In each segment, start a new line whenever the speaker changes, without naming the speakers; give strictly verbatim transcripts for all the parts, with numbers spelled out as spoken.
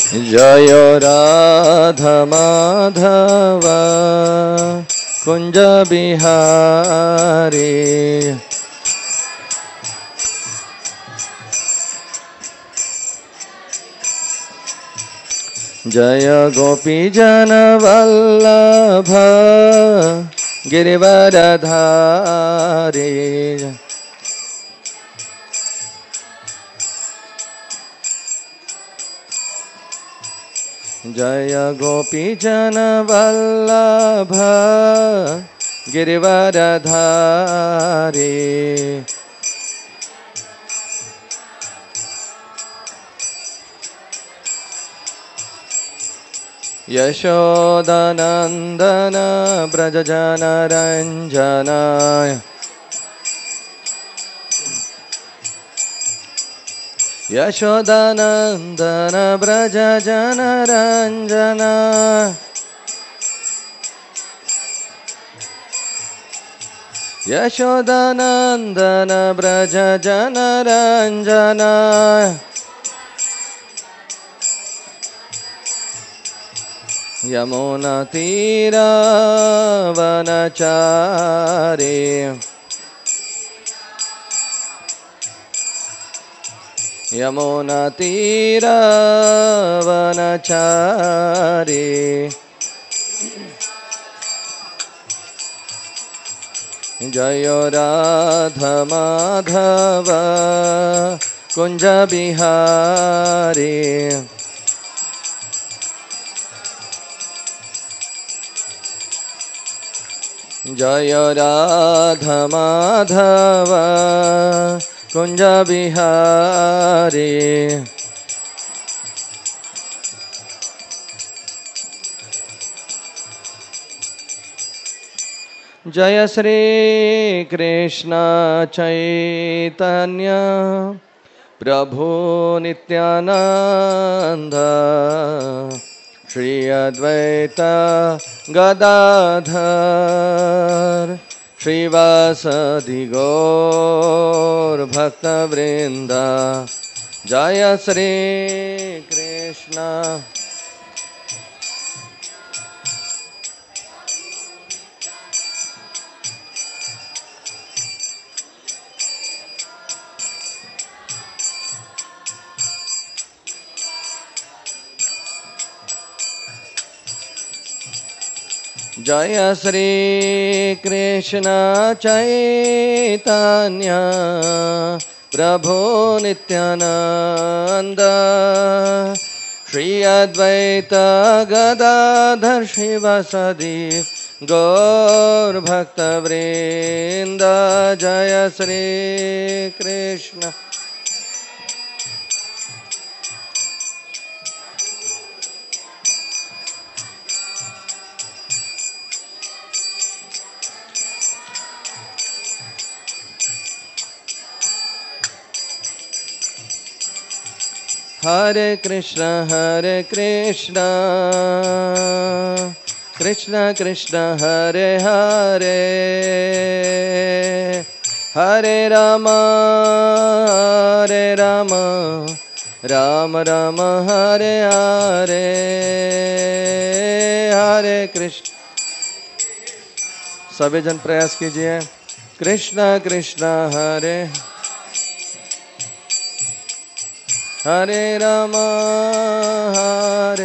जय राधा माधव कुंज बिहारी। जय गोपी जन वल्लभ गिरिवरधारी। जय गोपी जन वल्लभ गिरिवरधारी। यशोदानंदन ब्रज जनरंजन। यशोदानंदन ब्रज जनरंजन। यशोदानंदन ब्रज जनरंजन। यमुना तीरा वनचारी। यमुना तीरा वनचारी। जय राधा माधव कुंज बिहारी। जय राधा माधव कुंज बिहारी। जय श्री कृष्ण चैतन्य प्रभु नित्यानंद श्री अद्वैत गदाधर श्रीवासदि गौर भक्तवृंद। जय श्री कृष्ण। जय श्री कृष्ण चैतन्य प्रभु नित्यानंद श्री अद्वैत गदाधर शिवासदि गौर भक्तवृंद। जय श्री कृष्ण। हरे कृष्ण हरे कृष्ण कृष्ण कृष्ण हरे हरे हरे राम हरे राम राम राम हरे हरे हरे कृष्ण। सभी जन प्रयास कीजिए। कृष्ण कृष्ण हरे हरे राम हरे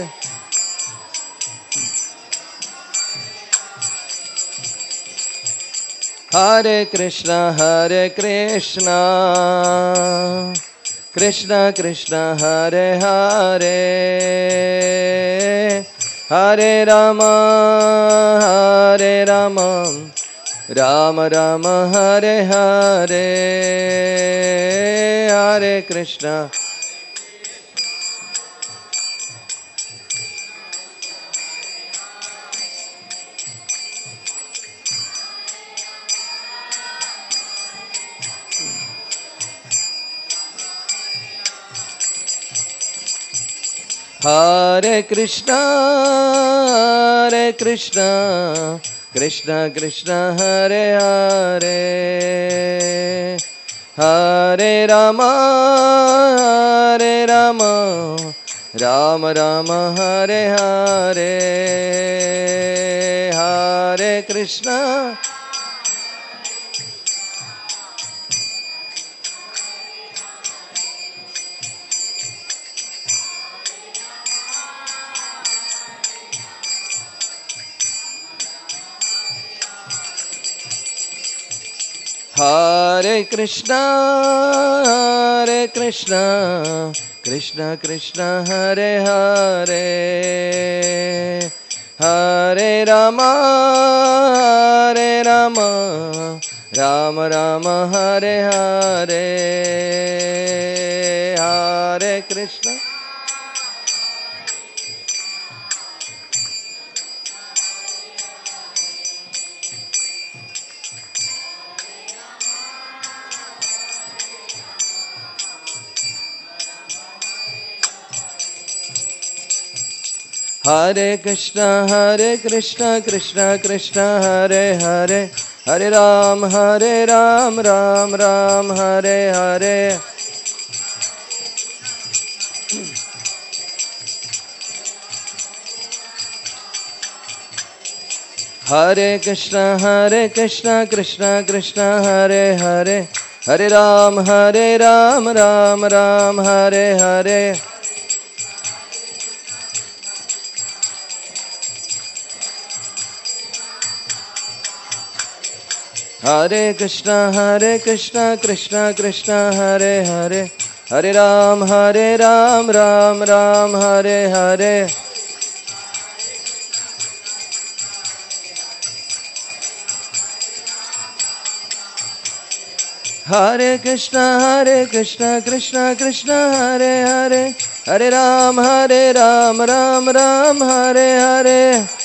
हरे कृष्ण हरे कृष्ण कृष्ण कृष्ण हरे हरे हरे राम हरे राम राम राम हरे हरे हरे कृष्ण। हरे कृष्णा हरे कृष्णा कृष्णा कृष्णा हरे हरे हरे राम हरे राम राम राम हरे हरे हरे कृष्णा हरे कृष्णा हरे कृष्णा कृष्णा कृष्णा हरे हरे हरे राम हरे राम राम राम हरे हरे हरे कृष्णा हरे कृष्णा हरे कृष्णा कृष्णा कृष्णा हरे हरे हरे राम हरे राम राम राम हरे हरे हरे कृष्णा हरे कृष्णा कृष्णा कृष्णा हरे हरे हरे राम हरे राम राम राम हरे हरे हरे कृष्णा हरे कृष्णा कृष्णा कृष्णा हरे हरे हरे राम हरे राम राम राम हरे हरे हरे कृष्णा हरे कृष्णा कृष्णा कृष्णा हरे हरे हरे राम हरे राम राम राम हरे हरे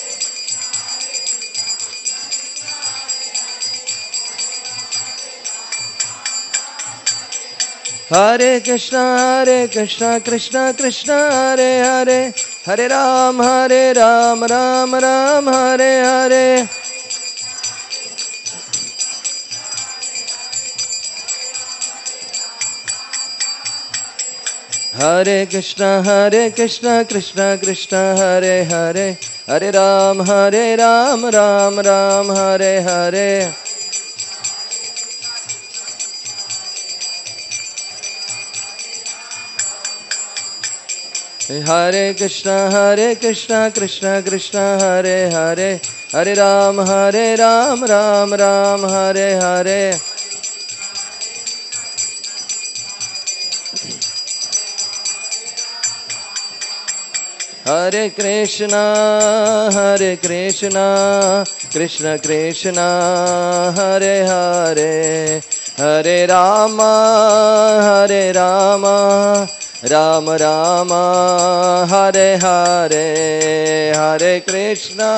हरे कृष्णा हरे कृष्णा कृष्णा कृष्णा हरे हरे हरे राम हरे राम राम राम हरे हरे हरे कृष्णा हरे कृष्णा कृष्णा कृष्णा हरे हरे हरे राम हरे राम राम राम हरे हरे हरे कृष्णा हरे कृष्णा कृष्णा कृष्णा हरे हरे हरे राम हरे राम राम राम हरे हरे हरे कृष्णा हरे कृष्णा कृष्णा कृष्णा हरे हरे हरे राम हरे राम राम राम हरे हरे हरे कृष्णा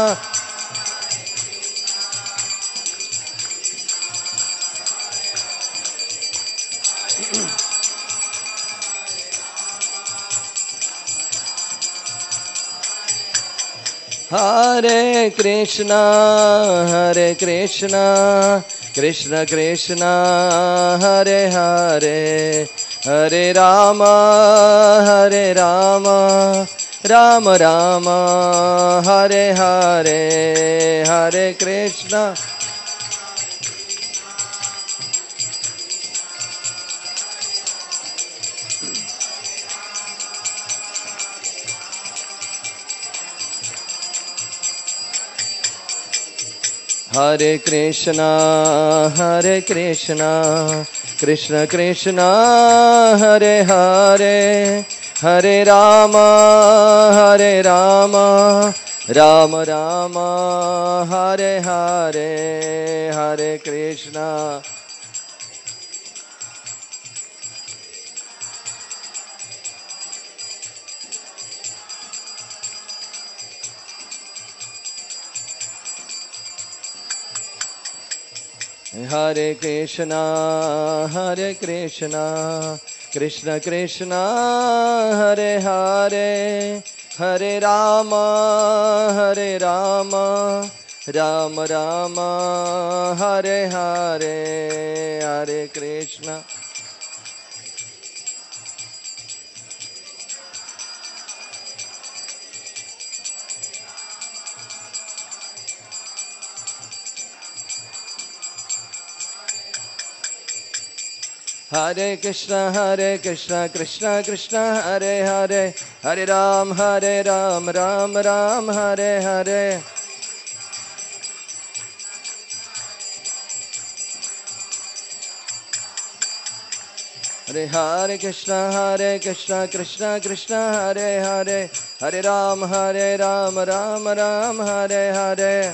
हरे कृष्णा हरे कृष्णा कृष्णा कृष्णा हरे हरे हरे राम हरे राम राम राम हरे हरे हरे कृष्णा हरे कृष्णा हरे कृष्णा कृष्णा कृष्णा हरे हरे हरे राम हरे राम राम राम हरे हरे हरे कृष्णा हरे कृष्णा हरे कृष्णा कृष्णा कृष्णा हरे हरे हरे राम हरे Ram Ram Ram Hare Hare Hare Krishna Hare Krishna, Hare Krishna, Krishna Krishna, Hare Hare, Hare Ram, Hare Ram, Ram Ram, Hare Hare. Hare Hare Krishna, Hare Krishna, Krishna Krishna, Hare Hare, Hare Ram, Hare Ram, Ram Ram, Hare Hare.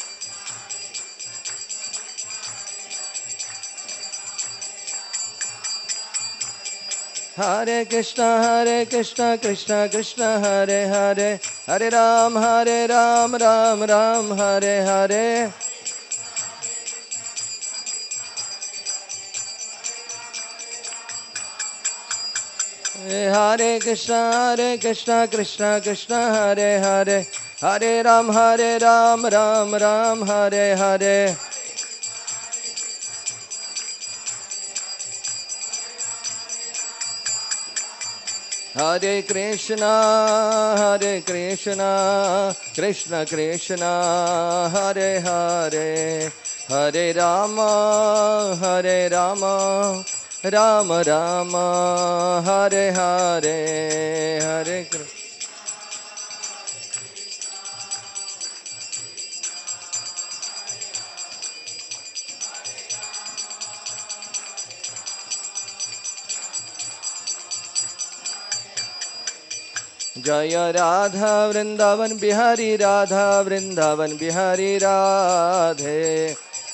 Hare Krishna, Hare Krishna, Krishna Krishna, Hare Hare, Hare Ram, Hare Ram, Ram Ram, Hare Hare. Hare Krishna, Hare Krishna, Krishna Krishna, Hare Hare, Hare Ram, Hare Ram, Ram Ram, Hare Hare. Hare Krishna, Hare Krishna, Krishna Krishna, Hare Hare, Hare Rama, Hare Rama, Rama Rama, Hare Hare, Hare Krishna. Jaya Radha Vrindavan Bihari Radha Vrindavan Bihari Radhe.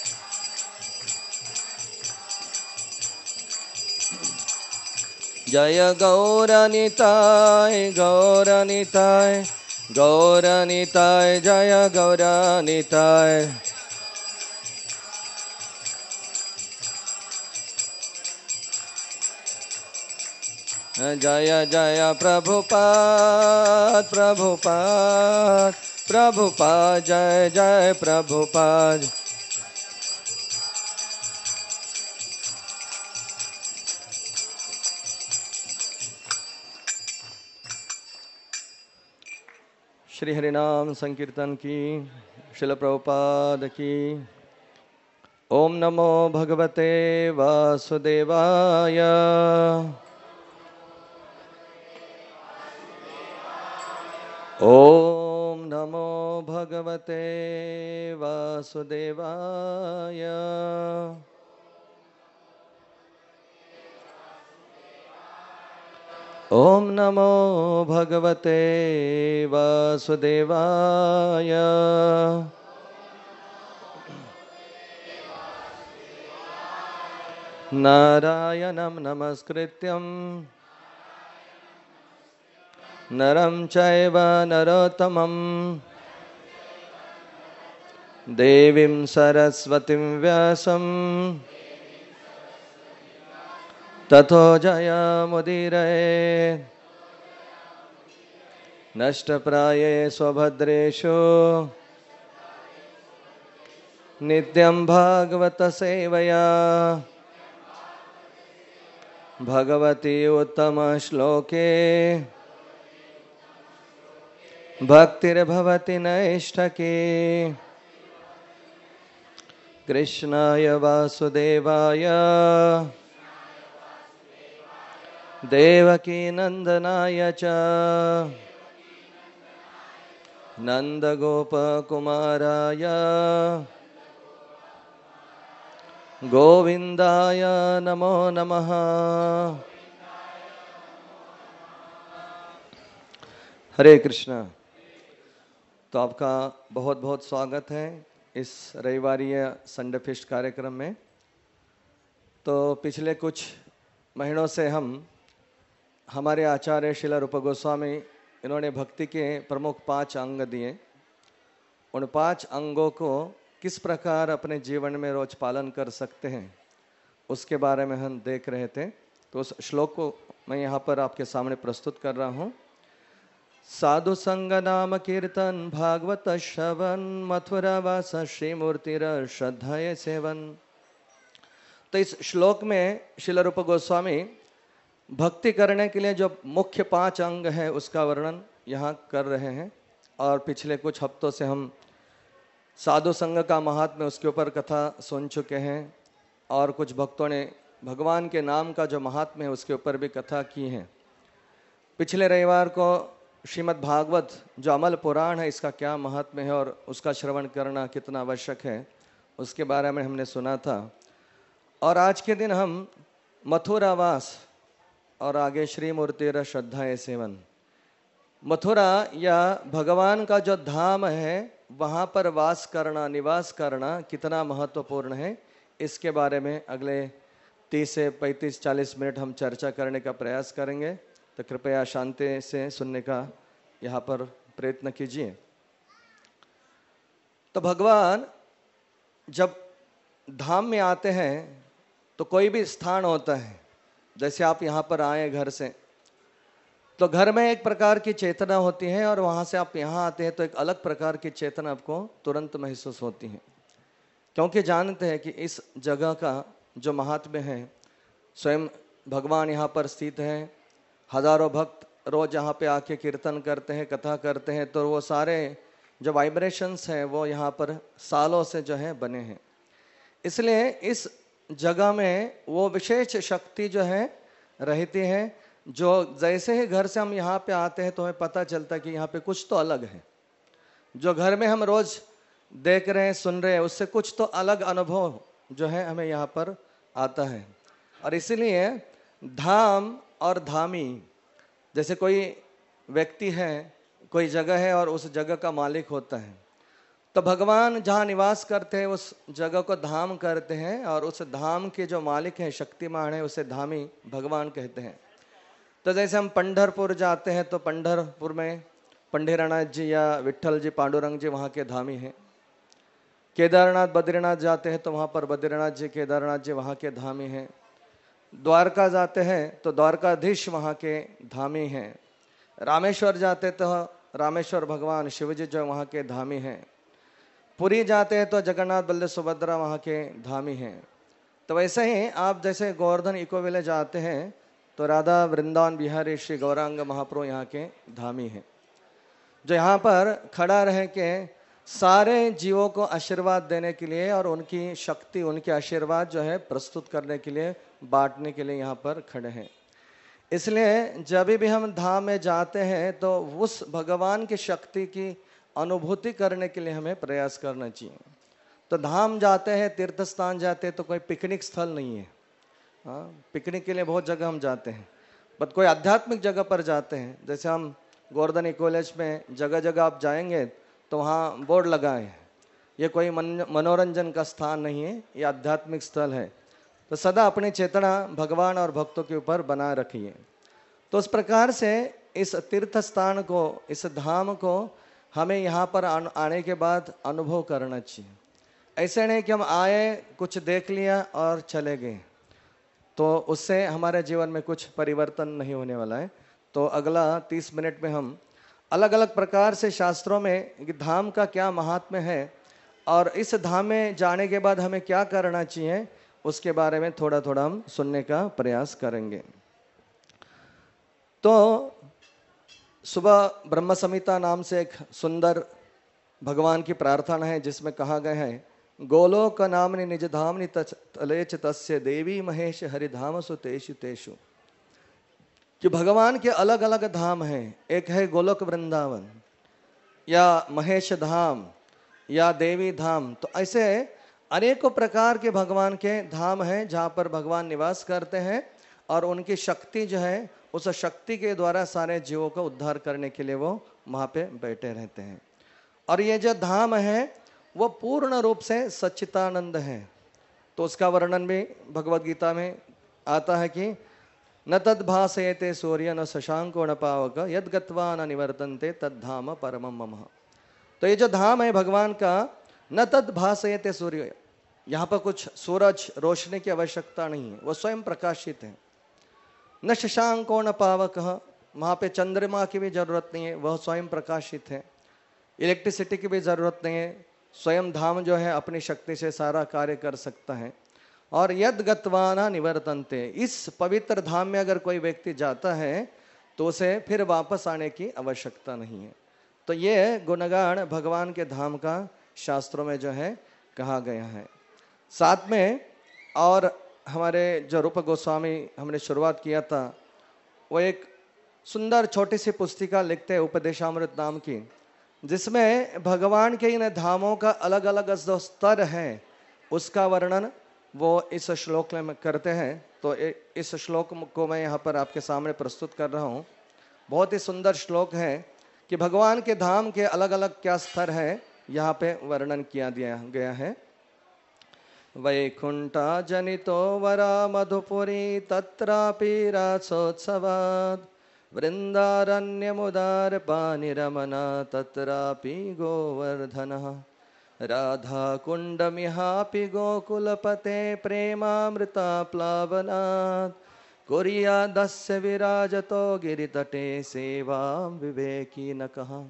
Jaya Gauranitai Gauranitai Gauranitai Jaya Gauranitai. Jaya Jaya Prabhupada Prabhupada Prabhupada Jaya Jaya Prabhupada. Shri हरिनाम संकीर्तन की, श्रील प्रभुपाद की। ओम नमो भगवते वासुदेवाय। ओम नमो भगवते वासुदेवाय। ओम नमो भगवते वासुदेवाय। नारायणं नमस्कृत्यं नरं चैव नरोत्तमं देवीं सरस्वतीं व्यासं ततो जयमुदीरये। नष्टप्राये स्वभद्रेषु नित्यं भागवत सेवया भगवती उत्तम श्लोके भक्तिर्भवति नैष्ठकी। कृष्णाय वासुदेवाय देवकी नंदनाय च नंदगोपकुमाराय गोविंदाय नमो नमः। हरे कृष्णा। तो आपका बहुत बहुत स्वागत है इस रविवारीय संडे फिस्ट कार्यक्रम में। तो पिछले कुछ महीनों से हम हमारे आचार्य श्रील रूप गोस्वामी, इन्होंने भक्ति के प्रमुख पांच अंग दिए। उन पांच अंगों को किस प्रकार अपने जीवन में रोज पालन कर सकते हैं उसके बारे में हम देख रहे थे। तो उस श्लोक को मैं यहाँ पर आपके सामने प्रस्तुत कर रहा हूँ। साधु संग नाम कीर्तन भागवत श्रवण मथुरा वास श्री मूर्तिर श्रद्धाये सेवन। तो इस श्लोक में श्रील रूप गोस्वामी भक्ति करने के लिए जो मुख्य पांच अंग है उसका वर्णन यहाँ कर रहे हैं। और पिछले कुछ हफ्तों से हम साधु संग का महात्म्य उसके ऊपर कथा सुन चुके हैं और कुछ भक्तों ने भगवान के नाम का जो महात्म्य है उसके ऊपर भी कथा की है। पिछले रविवार को श्रीमद् भागवत जो अमल पुराण है इसका क्या महात्म्य है और उसका श्रवण करना कितना आवश्यक है उसके बारे में हमने सुना था। और आज के दिन हम मथुरावास और आगे श्री मूर्तिर श्रद्धाए सेवन, मथुरा या भगवान का जो धाम है वहाँ पर वास करना, निवास करना कितना महत्वपूर्ण है, इसके बारे में अगले तीस से पैंतीस चालीस मिनट हम चर्चा करने का प्रयास करेंगे। तो कृपया शांति से सुनने का यहाँ पर प्रयत्न कीजिए। तो भगवान जब धाम में आते हैं तो कोई भी स्थान होता है, जैसे आप यहाँ पर आए घर से, तो घर में एक प्रकार की चेतना होती है और वहाँ से आप यहाँ आते हैं तो एक अलग प्रकार की चेतना आपको तुरंत महसूस होती है, क्योंकि जानते हैं कि इस जगह का जो महात्म्य है, स्वयं भगवान यहाँ पर स्थित हैं, हजारों भक्त रोज यहाँ पे आके कीर्तन करते हैं, कथा करते हैं, तो वो सारे जो वाइब्रेशंस हैं वो यहाँ पर सालों से जो है बने हैं। इसलिए इस जगह में वो विशेष शक्ति जो है रहती है, जो जैसे ही घर से हम यहाँ पे आते हैं तो हमें पता चलता है कि यहाँ पे कुछ तो अलग है। जो घर में हम रोज देख रहे हैं, सुन रहे हैं, उससे कुछ तो अलग अनुभव जो है हमें यहाँ पर आता है। और इसीलिए धाम और धामी, जैसे कोई व्यक्ति है, कोई जगह है और उस जगह का मालिक होता है, तो भगवान जहाँ निवास करते हैं उस जगह को धाम करते हैं और उस धाम के जो मालिक हैं, शक्तिमान है, उसे धामी भगवान कहते हैं। तो जैसे हम पंढरपुर जाते हैं तो पंढरपुर में पंढरीनाथ जी या विट्ठल जी, पांडुरंग जी वहाँ के धामी हैं। केदारनाथ बद्रीनाथ जाते हैं तो वहाँ पर बद्रीनाथ जी, केदारनाथ जी वहाँ के धामी हैं। द्वारका जाते हैं तो द्वारकाधीश वहाँ के धामी हैं। रामेश्वर जाते तो रामेश्वर भगवान शिव जी जो वहाँ के धामी हैं। पुरी जाते हैं तो जगन्नाथ बलदेव सुभद्रा वहाँ के धामी हैं। तो वैसे ही आप जैसे गोवर्धन इको विलेज आते हैं तो राधा वृंदावन बिहारी श्री गौरांग महाप्रभु यहाँ के धामी हैं, जो यहाँ पर खड़ा रह के सारे जीवों को आशीर्वाद देने के लिए और उनकी शक्ति, उनके आशीर्वाद जो है प्रस्तुत करने के लिए, बांटने के लिए यहाँ पर खड़े हैं। इसलिए जब भी हम धाम में जाते हैं तो उस भगवान की शक्ति की अनुभूति करने के लिए हमें प्रयास करना चाहिए। तो धाम जाते हैं, तीर्थ स्थान जाते हैं तो कोई पिकनिक स्थल नहीं है। हाँ, पिकनिक के लिए बहुत जगह हम जाते हैं, बट कोई आध्यात्मिक जगह पर जाते हैं। जैसे हम गोवर्धन कॉलेज में जगह जगह आप जाएंगे तो वहाँ बोर्ड लगा है, ये कोई मन मनोरंजन का स्थान नहीं है, ये आध्यात्मिक स्थल है। तो सदा अपनी चेतना भगवान और भक्तों के ऊपर बनाए रखिए। तो उस प्रकार से इस तीर्थ स्थान को, इस धाम को हमें यहाँ पर आने के बाद अनुभव करना चाहिए। ऐसे नहीं कि हम आए, कुछ देख लिया और चले गए, तो उससे हमारे जीवन में कुछ परिवर्तन नहीं होने वाला है। तो अगला तीस मिनट में हम अलग अलग प्रकार से शास्त्रों में धाम का क्या महात्म्य है और इस धाम में जाने के बाद हमें क्या करना चाहिए उसके बारे में थोड़ा थोड़ा हम सुनने का प्रयास करेंगे। तो सुबह ब्रह्म संहिता नाम से एक सुंदर भगवान की प्रार्थना है जिसमें कहा गया है, गोलोक नामनि निज धामनि तलेच तस्य देवी महेश हरिधाम सुतेषु तेषु, कि भगवान के अलग अलग धाम हैं। एक है गोलोक वृंदावन या महेश धाम या देवी धाम। तो ऐसे अनेकों प्रकार के भगवान के धाम हैं जहाँ पर भगवान निवास करते हैं और उनकी शक्ति जो है उस शक्ति के द्वारा सारे जीवों को उद्धार करने के लिए वो वहाँ पे बैठे रहते हैं। और ये जो धाम है वो पूर्ण रूप से सच्चिदानंद है। तो उसका वर्णन भी भगवद गीता में आता है कि न तद भासयते सूर्य न शशांको न पावक यद गत्वा न निवर्तन्ते तद धाम परमम मम। तो ये जो धाम है भगवान का, न तद भासयते सूर्य, यहाँ पर कुछ सूरज रोशनी की आवश्यकता नहीं है, वो स्वयं प्रकाशित है। न शशांको न पावक, वहाँ पे चंद्रमा की भी जरूरत नहीं है, वह स्वयं प्रकाशित है। इलेक्ट्रिसिटी की भी जरूरत नहीं है, स्वयं धाम जो है अपनी शक्ति से सारा कार्य कर सकता है। और यद गत्वाना निवर्तन्ते, इस पवित्र धाम में अगर कोई व्यक्ति जाता है तो उसे फिर वापस आने की आवश्यकता नहीं है। तो ये गुणगान भगवान के धाम का शास्त्रों में जो है कहा गया है। साथ में और हमारे जो रूप गोस्वामी हमने शुरुआत किया था, वो एक सुंदर छोटी सी पुस्तिका लिखते हैं उपदेशामृत नाम की, जिसमें भगवान के इन धामों का अलग अलग जो स्तर है उसका वर्णन वो इस श्लोक में करते हैं। तो इस श्लोक को मैं यहाँ पर आपके सामने प्रस्तुत कर रहा हूँ। बहुत ही सुंदर श्लोक है कि भगवान के धाम के अलग अलग क्या स्तर है यहाँ पे वर्णन किया दिया गया है। वैकुंठा जनितो वरा मधुपुरी तत्रापि रासोत्सवात् वृंदारण्यमुदार पानिरमना तत्रापि गोवर्धनः राधा कुंडमिहापि गोकुलपते प्रेमामृता प्लावनात् कुर्यादस्य विराजतो गिरितटे सेवां विवेकी न कहा।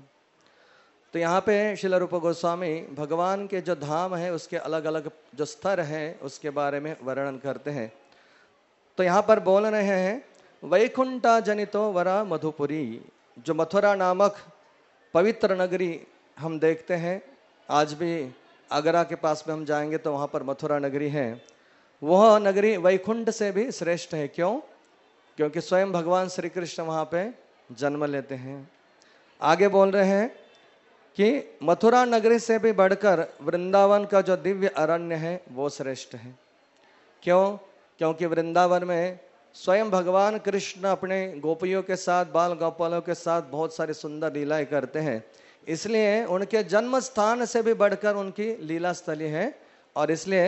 तो यहाँ पे श्रील रूप गोस्वामी भगवान के जो धाम है उसके अलग अलग जो स्तर है उसके बारे में वर्णन करते हैं। तो यहाँ पर बोल रहे हैं वैकुंठा जनितो वरा मधुपुरी, जो मथुरा नामक पवित्र नगरी हम देखते हैं, आज भी आगरा के पास में हम जाएंगे तो वहाँ पर मथुरा नगरी है। वह नगरी वैकुंठ से भी श्रेष्ठ है। क्यों? क्योंकि स्वयं भगवान श्री कृष्ण वहाँ पे जन्म लेते हैं। आगे बोल रहे हैं कि मथुरा नगरी से भी बढ़कर वृंदावन का जो दिव्य अरण्य है वो श्रेष्ठ है। क्यों? क्योंकि वृंदावन में स्वयं भगवान कृष्ण अपने गोपियों के साथ, बाल गोपालों के साथ बहुत सारी सुंदर लीलाएं करते हैं, इसलिए उनके जन्म स्थान से भी बढ़कर उनकी लीला स्थली है। और इसलिए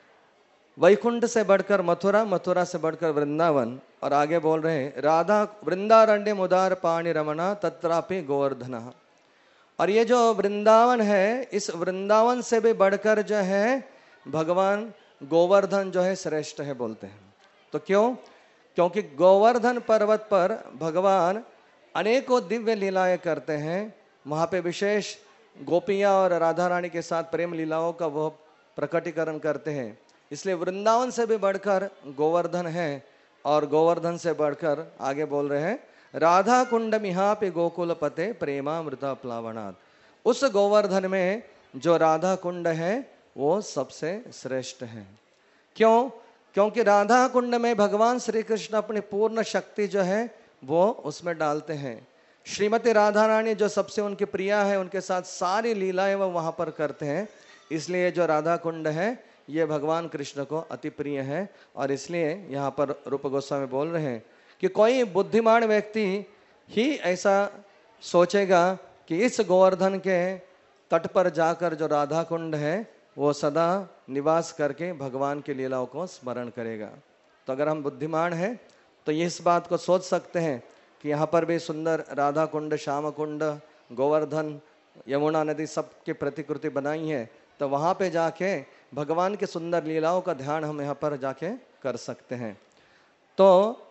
वैकुंठ से बढ़कर मथुरा, मथुरा से बढ़कर वृंदावन। और आगे बोल रहे हैं राधा वृंदारण्य मुदार पाणी रमना तत्रापि गोवर्धन। और ये जो वृंदावन है, इस वृंदावन से भी बढ़कर जो है भगवान गोवर्धन जो है श्रेष्ठ है बोलते हैं। तो क्यों? क्योंकि गोवर्धन पर्वत पर भगवान अनेकों दिव्य लीलाएं करते हैं। वहाँ पे विशेष गोपियाँ और राधा रानी के साथ प्रेम लीलाओं का वो प्रकटीकरण करते हैं। इसलिए वृंदावन से भी बढ़कर गोवर्धन है। और गोवर्धन से बढ़कर आगे बोल रहे हैं राधा कुंड मिहापि गोकुल पते प्रेमामृता प्लावनात्। उस गोवर्धन में जो राधा कुंड है वो सबसे श्रेष्ठ है। क्यों? क्योंकि राधा कुंड में भगवान श्री कृष्ण अपनी पूर्ण शक्ति जो है वो उसमें डालते हैं। श्रीमती राधा रानी जो सबसे उनकी प्रिया है, उनके साथ सारी लीलाएं वो वहां पर करते हैं। इसलिए जो राधा कुंड है ये भगवान कृष्ण को अति प्रिय है। और इसलिए यहाँ पर रूप गोस्वामी बोल रहे हैं कि कोई बुद्धिमान व्यक्ति ही ऐसा सोचेगा कि इस गोवर्धन के तट पर जाकर जो राधा कुंड है वो सदा निवास करके भगवान की लीलाओं को स्मरण करेगा। तो अगर हम बुद्धिमान हैं तो ये इस बात को सोच सकते हैं कि यहाँ पर भी सुंदर राधा कुंड, श्याम कुंड, गोवर्धन, यमुना नदी सब की प्रतिकृति बनाई है, तो वहाँ पे जाके भगवान के सुंदर लीलाओं का ध्यान हम यहाँ पर जाके कर सकते हैं। तो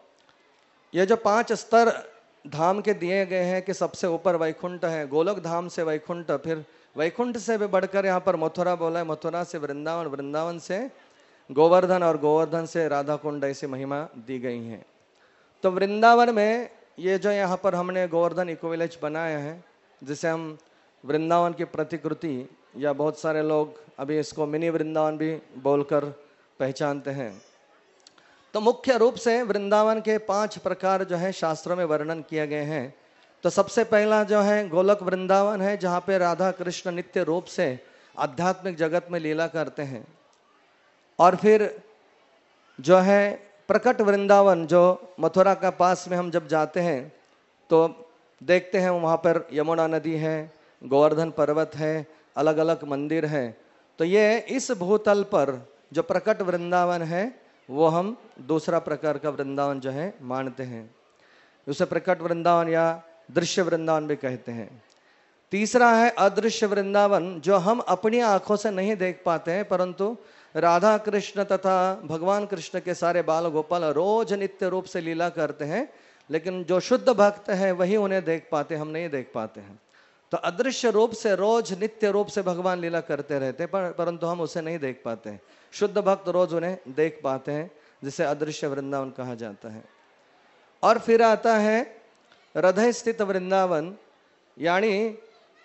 ये जो पांच स्तर धाम के दिए गए हैं कि सबसे ऊपर वैकुंठ है, गोलोक धाम से वैकुंठ, फिर वैकुंठ से भी बढ़कर यहाँ पर मथुरा बोला है, मथुरा से वृंदावन, वृंदावन से गोवर्धन और गोवर्धन से राधा कुंड, ऐसी महिमा दी गई है। तो वृंदावन में ये जो यहाँ पर हमने गोवर्धन इको विलेज बनाया है, जिसे हम वृंदावन की प्रतिकृति या बहुत सारे लोग अभी इसको मिनी वृंदावन भी बोलकर पहचानते हैं। तो मुख्य रूप से वृंदावन के पांच प्रकार जो है शास्त्रों में वर्णन किए गए हैं। तो सबसे पहला जो है गोलोक वृंदावन है, जहाँ पे राधा कृष्ण नित्य रूप से आध्यात्मिक जगत में लीला करते हैं। और फिर जो है प्रकट वृंदावन, जो मथुरा का पास में हम जब जाते हैं तो देखते हैं वहाँ पर यमुना नदी है, गोवर्धन पर्वत है, अलग अलग मंदिर हैं। तो ये इस भूतल पर जो प्रकट वृंदावन है वो हम दूसरा प्रकार का वृंदावन जो है मानते हैं। उसे प्रकट वृंदावन या दृश्य वृंदावन भी कहते हैं। तीसरा है अदृश्य वृंदावन, जो हम अपनी आंखों से नहीं देख पाते हैं, परंतु राधा कृष्ण तथा भगवान कृष्ण के सारे बाल गोपाल रोज नित्य रूप से लीला करते हैं, लेकिन जो शुद्ध भक्त है वही उन्हें देख पाते, हम नहीं देख पाते हैं। तो अदृश्य रूप से रोज नित्य रूप से भगवान लीला करते रहते हैं, पर, परंतु हम उसे नहीं देख पाते हैं। शुद्ध भक्त रोज उन्हें देख पाते हैं, जिसे अदृश्य वृंदावन कहा जाता है। और फिर आता है हृदय स्थित वृंदावन, यानी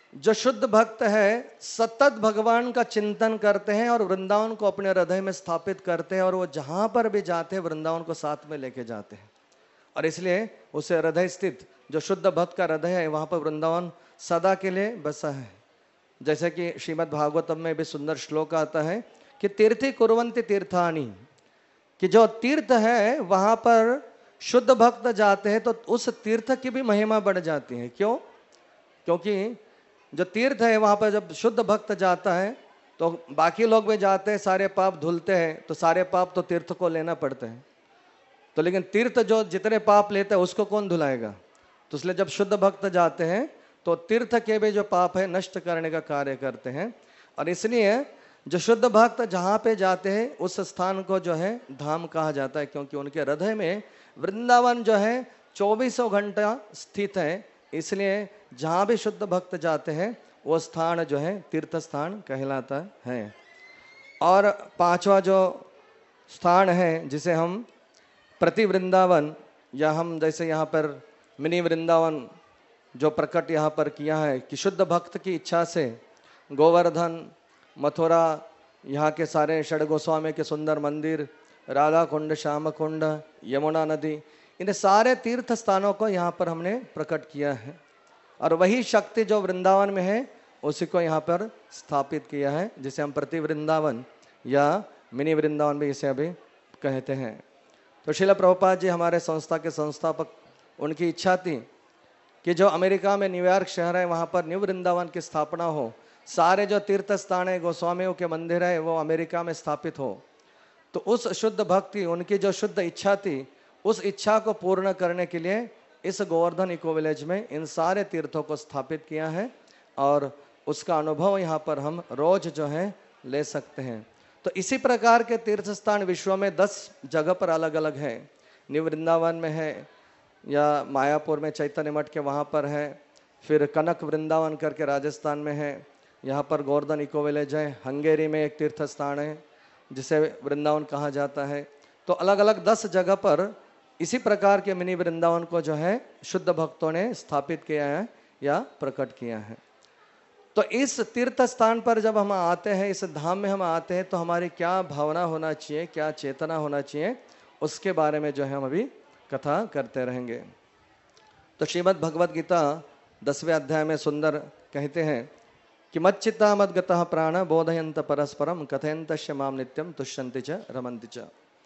जो शुद्ध भक्त है सतत भगवान का चिंतन करते हैं और वृंदावन को अपने हृदय में स्थापित करते हैं, और वो जहां पर भी जाते हैं वृंदावन को साथ में लेके जाते हैं। और इसलिए उसे हृदय स्थित जो शुद्ध भक्त का हृदय है वहां पर वृंदावन सदा के लिए बसा है। जैसे कि श्रीमद् भागवतम में भी सुंदर श्लोक आता है कि तीर्थी कुर्वन्ति तीर्थानि, कि जो तीर्थ है वहां पर शुद्ध भक्त जाते हैं तो उस तीर्थ की भी महिमा बढ़ जाती है। क्यों? क्योंकि जो तीर्थ है वहां पर जब शुद्ध भक्त जाता है तो बाकी लोग भी जाते हैं, सारे पाप धुलते हैं, तो सारे पाप तो तीर्थ को लेना पड़ते हैं। तो लेकिन तीर्थ जो जितने पाप लेते हैं उसको कौन धुलाएगा? तो इसलिए जब शुद्ध भक्त जाते हैं तो तीर्थ के भी जो पाप है नष्ट करने का कार्य करते हैं। और इसलिए जो शुद्ध भक्त जहाँ पे जाते हैं उस स्थान को जो है धाम कहा जाता है, क्योंकि उनके हृदय में वृंदावन जो है चौबीसों घंटा स्थित है। इसलिए जहाँ भी शुद्ध भक्त जाते हैं वो स्थान जो है तीर्थ स्थान कहलाता है। और पांचवा जो स्थान है जिसे हम प्रति वृंदावन, या हम जैसे यहाँ पर मिनी वृंदावन जो प्रकट यहाँ पर किया है कि शुद्ध भक्त की इच्छा से गोवर्धन, मथुरा, यहाँ के सारे षड गोस्वामी के सुंदर मंदिर, राधा कुंड, श्याम कुंड, यमुना नदी, इन सारे तीर्थ स्थानों को यहाँ पर हमने प्रकट किया है। और वही शक्ति जो वृंदावन में है उसी को यहाँ पर स्थापित किया है, जिसे हम प्रति वृंदावन या मिनी वृंदावन भी इसे अभी कहते हैं। तो श्रील प्रभुपाद जी हमारे संस्था के संस्थापक, उनकी इच्छा थी कि जो अमेरिका में न्यूयॉर्क शहर है वहाँ पर न्यू वृंदावन की स्थापना हो, सारे जो तीर्थ स्थान है, गोस्वामियों के मंदिर है, वो अमेरिका में स्थापित हो। तो उस शुद्ध भक्ति, उनकी जो शुद्ध इच्छा थी, उस इच्छा को पूर्ण करने के लिए इस गोवर्धन इको विलेज में इन सारे तीर्थों को स्थापित किया है, और उसका अनुभव यहाँ पर हम रोज जो है ले सकते हैं। तो इसी प्रकार के तीर्थ स्थान विश्व में दस जगह पर अलग अलग है। न्यू वृंदावन में है, या मायापुर में चैतन्य मठ के वहाँ पर है, फिर कनक वृंदावन करके राजस्थान में है, यहाँ पर गोवर्धन इको विलेज है, हंगेरी में एक तीर्थ स्थान है जिसे वृंदावन कहा जाता है। तो अलग अलग दस जगह पर इसी प्रकार के मिनी वृंदावन को जो है शुद्ध भक्तों ने स्थापित किया है या प्रकट किया है। तो इस तीर्थ स्थान पर जब हम आते हैं, इस धाम में हम आते हैं, तो हमारी क्या भावना होना चाहिए, क्या चेतना होना चाहिए, उसके बारे में जो है हम अभी कथा करते रहेंगे। तो श्रीमद् भगवद गीता दसवें अध्याय में सुंदर कहते हैं कि मच्चित्ता मद्गतः प्राण बोधयंत परस्परम कथयंत माम नित्यम तुष्यन्ति च रमन्ति च।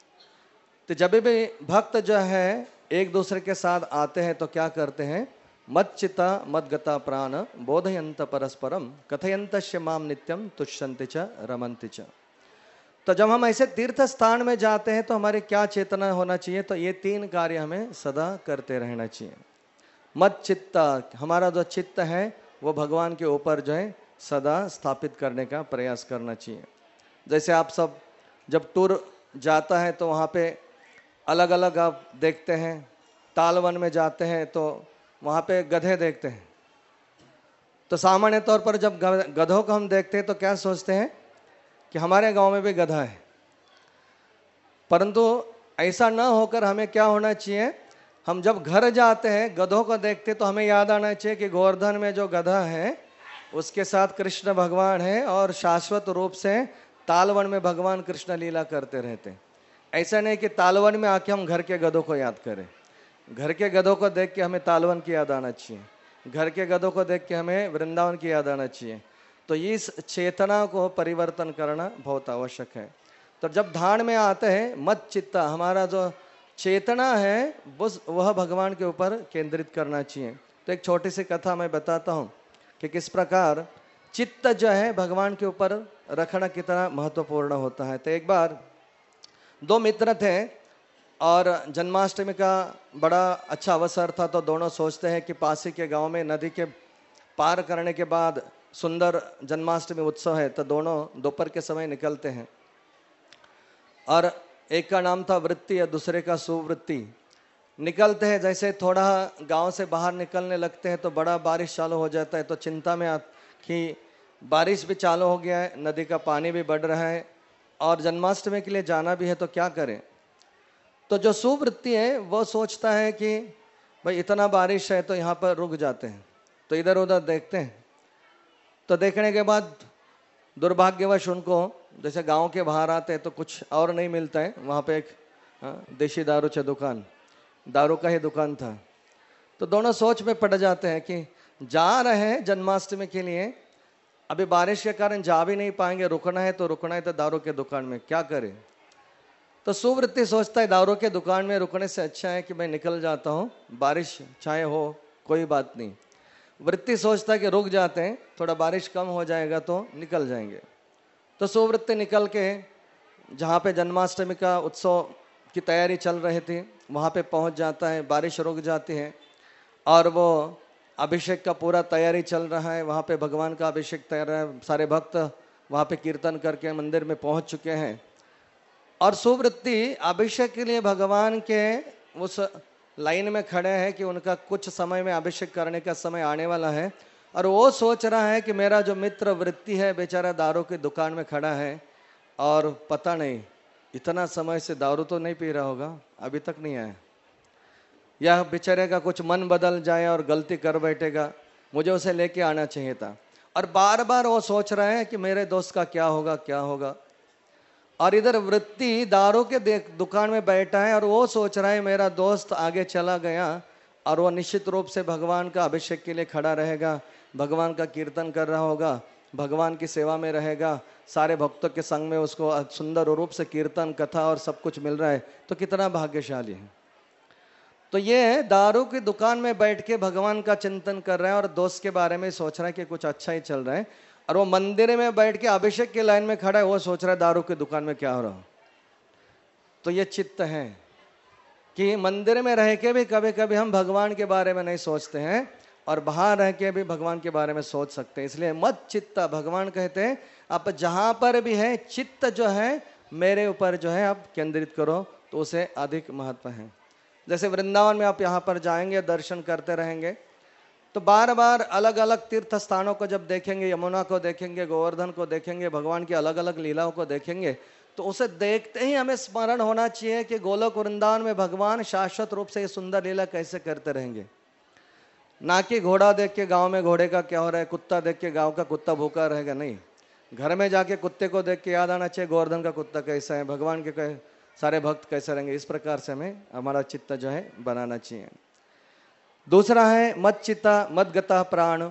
तो जब भी भक्त जो है एक दूसरे के साथ आते हैं तो क्या करते हैं? मच्चित्ता मद्गता प्राण बोधयंत परस्परम कथयंत माम नित्यम तुष्यन्ति च रमन्ति च। तो जब हम ऐसे तीर्थ स्थान में जाते हैं तो हमारी क्या चेतना होना चाहिए? तो ये तीन कार्य हमें सदा करते रहना चाहिए। मत चित्ता, हमारा जो चित्त है वो भगवान के ऊपर जो है सदा स्थापित करने का प्रयास करना चाहिए। जैसे आप सब जब टूर जाता है तो वहाँ पे अलग अलग आप देखते हैं, तालवन में जाते हैं तो वहाँ पे गधे देखते हैं। तो सामान्य तौर पर जब गधों को हम देखते हैं तो क्या सोचते हैं कि हमारे गांव में भी गधा है, परंतु ऐसा ना होकर हमें क्या होना चाहिए? हम जब घर जाते हैं गधों को देखते तो हमें याद आना चाहिए कि गोवर्धन में जो गधा है उसके साथ कृष्ण भगवान है, और शाश्वत रूप से तालवन में भगवान कृष्ण लीला करते रहते हैं। ऐसा नहीं कि तालवन में आके हम घर के गधों को याद करें। घर के गधों को देख के हमें तालवन की याद आना चाहिए, घर के गधों को देख के हमें वृंदावन की याद आना चाहिए। तो इस चेतना को परिवर्तन करना बहुत आवश्यक है। तो जब ध्यान में आते हैं मत चित्ता, हमारा जो चेतना है वह भगवान के ऊपर केंद्रित करना चाहिए। तो एक छोटी सी कथा मैं बताता हूँ कि किस प्रकार चित्त जो है भगवान के ऊपर रखना कितना महत्वपूर्ण होता है। तो एक बार दो मित्र थे और जन्माष्टमी का बड़ा अच्छा अवसर था, तो दोनों सोचते हैं कि पास ही के गांव में नदी के पार करने के बाद सुंदर जन्माष्टमी उत्सव है, तो दोनों दोपहर के समय निकलते हैं। और एक का नाम था वृत्ति और दूसरे का सुवृत्ति। निकलते हैं, जैसे थोड़ा गांव से बाहर निकलने लगते हैं तो बड़ा बारिश चालू हो जाता है। तो चिंता में कि बारिश भी चालू हो गया है, नदी का पानी भी बढ़ रहा है और जन्माष्टमी के लिए जाना भी है, तो क्या करें? तो जो सुवृत्ति है वो सोचता है कि भाई इतना बारिश है तो यहाँ पर रुक जाते हैं। तो इधर उधर देखते हैं तो देखने के बाद दुर्भाग्यवश उनको, जैसे गांव के बाहर आते हैं तो कुछ और नहीं मिलता है, वहाँ पे एक हाँ, देशी दारू चा दुकान, दारू का ही दुकान था। तो दोनों सोच में पड़ जाते हैं कि जा रहे हैं जन्माष्टमी के लिए, अभी बारिश के कारण जा भी नहीं पाएंगे, रुकना है तो रुकना है तो दारू के दुकान में, क्या करें। तो सुवृत्ति सोचता है दारू के दुकान में रुकने से अच्छा है कि मैं निकल जाता हूँ, बारिश चाहे हो कोई बात नहीं। वृत्ति सोचता है कि रुक जाते हैं, थोड़ा बारिश कम हो जाएगा तो निकल जाएंगे। तो सुवृत्ति निकल के जहाँ पे जन्माष्टमी का उत्सव की तैयारी चल रही थी वहाँ पे पहुँच जाता है, बारिश रुक जाती है और वो अभिषेक का पूरा तैयारी चल रहा है, वहाँ पे भगवान का अभिषेक तैयार है, सारे भक्त वहाँ पे कीर्तन करके मंदिर में पहुँच चुके हैं। और सुवृत्ति अभिषेक के लिए भगवान के उस लाइन में खड़े हैं कि उनका कुछ समय में अभिषेक करने का समय आने वाला है, और वो सोच रहा है कि मेरा जो मित्र वृत्ति है बेचारा दारू की दुकान में खड़ा है और पता नहीं इतना समय से दारू तो नहीं पी रहा होगा, अभी तक नहीं आया, यह बेचारे का कुछ मन बदल जाए और गलती कर बैठेगा, मुझे उसे लेके आना चाहिए था। और बार बार वो सोच रहे हैं कि मेरे दोस्त का क्या होगा क्या होगा। और इधर वृत्ति दारू के दुकान में बैठा है और वो सोच रहा है मेरा दोस्त आगे चला गया और वो निश्चित रूप से भगवान का अभिषेक के लिए खड़ा रहेगा, भगवान का कीर्तन कर रहा होगा, भगवान की सेवा में रहेगा, सारे भक्तों के संग में उसको सुंदर रूप से कीर्तन कथा और सब कुछ मिल रहा है, तो कितना भाग्यशाली है। तो ये दारू की दुकान में बैठ के भगवान का चिंतन कर रहा है और दोस्त के बारे में सोच रहा है कि कुछ अच्छा ही चल रहा है, और वो मंदिर में बैठ के अभिषेक की लाइन में खड़ा है, वो सोच रहा है दारू की दुकान में क्या हो रहा। तो ये चित्त है कि मंदिर में रह के भी कभी कभी हम भगवान के बारे में नहीं सोचते हैं और बाहर रह के भी भगवान के बारे में सोच सकते हैं। इसलिए मत चित्ता, भगवान कहते हैं आप जहां पर भी है चित्त जो है मेरे ऊपर जो है आप केंद्रित करो, तो उसे अधिक महत्व है। जैसे वृंदावन में आप यहाँ पर जाएंगे, दर्शन करते रहेंगे, तो बार बार अलग अलग तीर्थ स्थानों को जब देखेंगे, यमुना को देखेंगे, गोवर्धन को देखेंगे, भगवान की अलग अलग लीलाओं को देखेंगे, तो उसे देखते ही हमें स्मरण होना चाहिए कि गोलोक वृंदावन में भगवान शाश्वत रूप से ये सुंदर लीला कैसे करते रहेंगे। ना कि घोड़ा देख के गांव में घोड़े का क्या हो रहा है, कुत्ता देख के गांव का कुत्ता भूखा रहेगा, नहीं। घर में जाके कुत्ते को देख के याद आना चाहिए गोवर्धन का कुत्ता कैसा है, भगवान के सारे भक्त कैसे रहेंगे। इस प्रकार से हमें हमारा चित्त जो है बनाना चाहिए। दूसरा है मत चित्ता मत गता प्राण।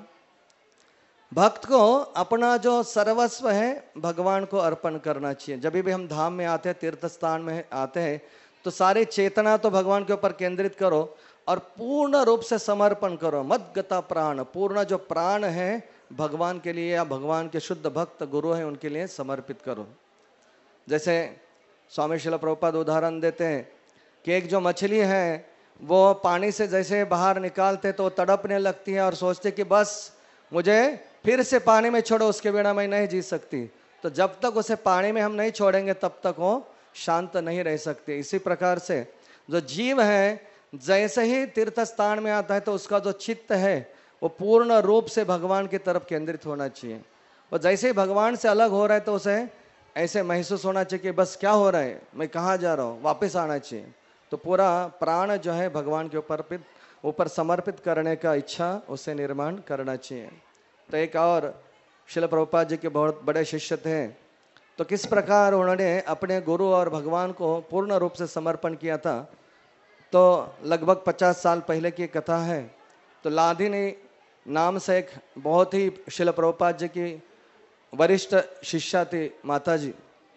भक्त को अपना जो सर्वस्व है भगवान को अर्पण करना चाहिए। जब भी हम धाम में आते हैं, तीर्थ स्थान में आते हैं, तो सारी चेतना तो भगवान के ऊपर केंद्रित करो और पूर्ण रूप से समर्पण करो। मत गता प्राण, पूर्ण जो प्राण है भगवान के लिए या भगवान के शुद्ध भक्त गुरु हैं उनके लिए समर्पित करो। जैसे स्वामी श्रील प्रभुपाद उदाहरण देते हैं कि एक जो मछली है वो पानी से जैसे बाहर निकालते तो तड़पने लगती है और सोचते कि बस मुझे फिर से पानी में छोड़ो, उसके बिना मैं नहीं जी सकती। तो जब तक उसे पानी में हम नहीं छोड़ेंगे तब तक वो शांत नहीं रह सकती। इसी प्रकार से जो जीव है जैसे ही तीर्थ स्थान में आता है तो उसका जो चित्त है वो पूर्ण रूप से भगवान की तरफ केंद्रित होना चाहिए। और जैसे ही भगवान से अलग हो रहा है तो उसे ऐसे महसूस होना चाहिए कि बस क्या हो रहा है, मैं कहाँ जा रहा हूँ, वापस आना चाहिए। तो पूरा प्राण जो है भगवान के ऊपर ऊपर समर्पित करने का इच्छा उसे निर्माण करना चाहिए। तो एक और श्रील प्रभुपाद जी के बहुत बड़े शिष्य थे, तो किस प्रकार उन्होंने अपने गुरु और भगवान को पूर्ण रूप से समर्पण किया था। तो लगभग पचास साल पहले की कथा है। तो लाधिनी नाम से एक बहुत ही श्रील प्रभुपाद जी की वरिष्ठ शिष्या थी माता जी,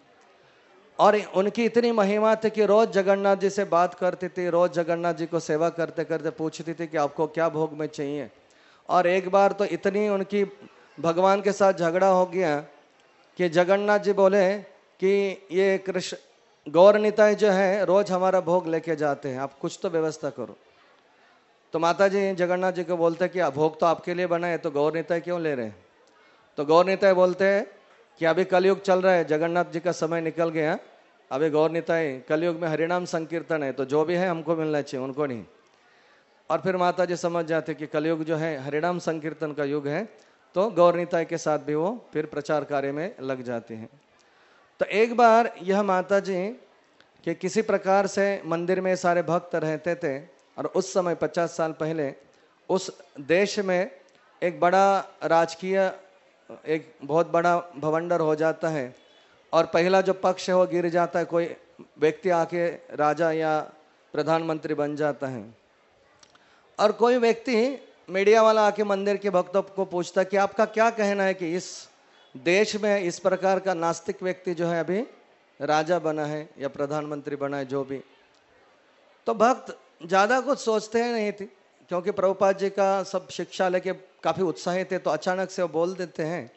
और उनकी इतनी महिमा थी कि रोज जगन्नाथ जी से बात करती थी, रोज जगन्नाथ जी को सेवा करते करते पूछती थी कि आपको क्या भोग में चाहिए। और एक बार तो इतनी उनकी भगवान के साथ झगड़ा हो गया कि जगन्नाथ जी बोले कि ये कृष्ण गौर निताई जो है रोज हमारा भोग लेके जाते हैं, आप कुछ तो व्यवस्था करो। तो माता जी जगन्नाथ जी को बोलते कि भोग तो आपके लिए बना है तो गौर निताई क्यों ले रहे हैं। तो गौर निताई बोलते हैं कि अभी कलयुग चल रहा है, जगन्नाथ जी का समय निकल गया, अभी गौर निताई कलयुग में हरिनाम संकीर्तन है, तो जो भी है हमको मिलना चाहिए, उनको नहीं। और फिर माता जी समझ जाते कि कलयुग जो है हरिनाम संकीर्तन का युग है, तो गौर निताई के साथ भी वो फिर प्रचार कार्य में लग जाते हैं। तो एक बार यह माता जी कि किसी प्रकार से मंदिर में सारे भक्त रहते थे, और उस समय पचास साल पहले उस देश में एक बड़ा राजकीय एक बहुत बड़ा भवंडर हो जाता है और पहला जो पक्ष है वो गिर जाता है, कोई व्यक्ति आके राजा या प्रधानमंत्री बन जाता है। और कोई व्यक्ति मीडिया वाला आके मंदिर के भक्तों को पूछता है कि आपका क्या कहना है कि इस देश में इस प्रकार का नास्तिक व्यक्ति जो है अभी राजा बना है या प्रधानमंत्री बना है, जो भी। तो भक्त ज़्यादा कुछ सोचते हैं नहीं थे, क्योंकि प्रभुपाद जी का सब शिक्षा लेके काफ़ी उत्साहित थे। तो अचानक से वो बोल देते हैं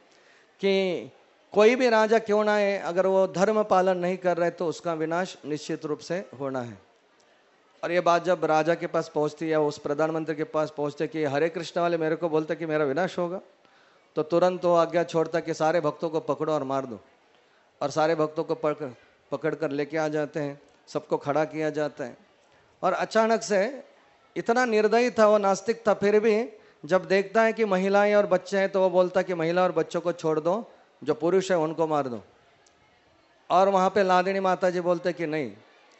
कि कोई भी राजा क्यों ना है, अगर वो धर्म पालन नहीं कर रहे तो उसका विनाश निश्चित रूप से होना है। और ये बात जब राजा के पास पहुंचती है या उस प्रधानमंत्री के पास पहुंचते कि हरे कृष्ण वाले मेरे को बोलते कि मेरा विनाश होगा, तो तुरंत वो आज्ञा छोड़ता कि सारे भक्तों को पकड़ो और मार दो। और सारे भक्तों को पकड़ पकड़ कर लेके आ जाते हैं, सबको खड़ा किया जाता है। और अचानक से इतना निर्दयी था वो, नास्तिक था, फिर भी जब देखता है कि महिलाएं और बच्चे हैं तो वो बोलता कि महिला और बच्चों को छोड़ दो, जो पुरुष है उनको मार दो। और वहाँ पे लादिनी माता जी बोलते कि नहीं,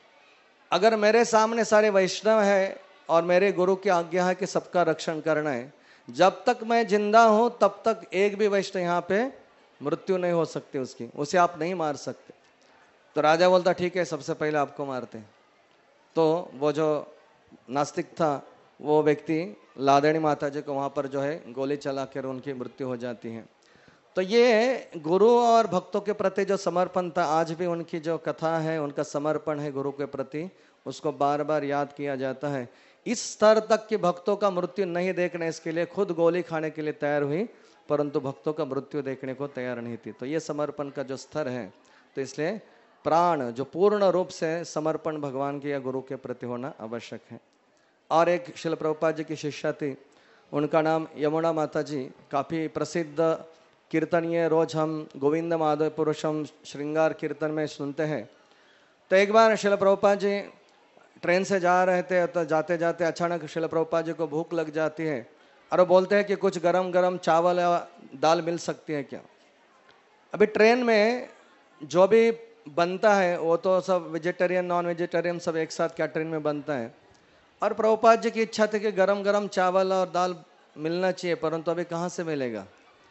अगर मेरे सामने सारे वैष्णव है और मेरे गुरु की आज्ञा है कि सबका रक्षण करना है, जब तक मैं जिंदा हूं तब तक एक भी वैष्णव यहाँ पे मृत्यु नहीं हो सकती उसकी, उसे आप नहीं मार सकते। तो राजा बोलता ठीक है, सबसे पहले आपको मारते हैं। तो वो जो नास्तिक था वो व्यक्ति लादिनी माता जी को वहाँ पर जो है गोली चला कर उनकी मृत्यु हो जाती है। तो ये गुरु और भक्तों के प्रति जो समर्पण था, आज भी उनकी जो कथा है, उनका समर्पण है गुरु के प्रति, उसको बार बार याद किया जाता है। इस स्तर तक कि भक्तों का मृत्यु नहीं देखने इसके लिए खुद गोली खाने के लिए तैयार हुई, परंतु भक्तों का मृत्यु देखने को तैयार नहीं थी। तो ये समर्पण का जो स्तर है, तो इसलिए प्राण जो पूर्ण रूप से समर्पण भगवान के या गुरु के प्रति होना आवश्यक है। और एक श्रील प्रभुपाद जी की शिष्या थी, उनका नाम यमुना माता जी, काफ़ी प्रसिद्ध कीर्तनीय, रोज हम गोविंद माधव पुरुषम श्रृंगार कीर्तन में सुनते हैं। तो एक बार श्रील प्रभुपाद जी ट्रेन से जा रहे थे, तो जाते जाते अचानक श्रील प्रभुपाद जी को भूख लग जाती है और वो बोलते हैं कि कुछ गरम गरम चावल या दाल मिल सकती है क्या। अभी ट्रेन में जो भी बनता है वो तो सब वेजिटेरियन नॉन वेजिटेरियन सब एक साथ कैटरिंग में बनता है, और प्रभुपाद जी की इच्छा थी कि गरम गरम चावल और दाल मिलना चाहिए, परंतु अभी कहाँ से मिलेगा।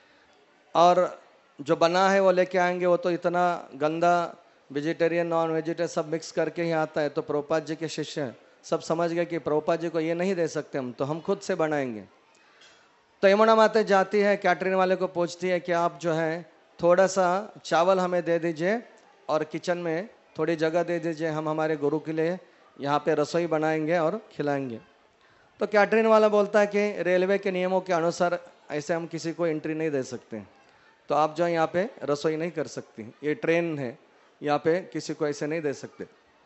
और जो बना है वो लेके आएंगे, वो तो इतना गंदा वेजिटेरियन नॉन वेजिटेरियन सब मिक्स करके ही आता है। तो प्रभुपाद जी के शिष्य सब समझ गए कि प्रभुपाद जी को ये नहीं दे सकते हम, तो हम खुद से बनाएंगे। तो यमुना माता जाती है, कैटरिंग वाले को पूछती है कि आप जो है थोड़ा सा चावल हमें दे दीजिए और किचन में थोड़ी जगह दे दीजिए, हम हमारे गुरु के लिए यहाँ पे रसोई बनाएंगे और खिलाएंगे। तो कैटरिंग वाला बोलता है कि रेलवे के नियमों के अनुसार ऐसे हम किसी को एंट्री नहीं दे सकते, तो आप जो यहाँ पे रसोई नहीं कर सकती, ये ट्रेन है, यहाँ पे किसी को ऐसे नहीं दे सकते।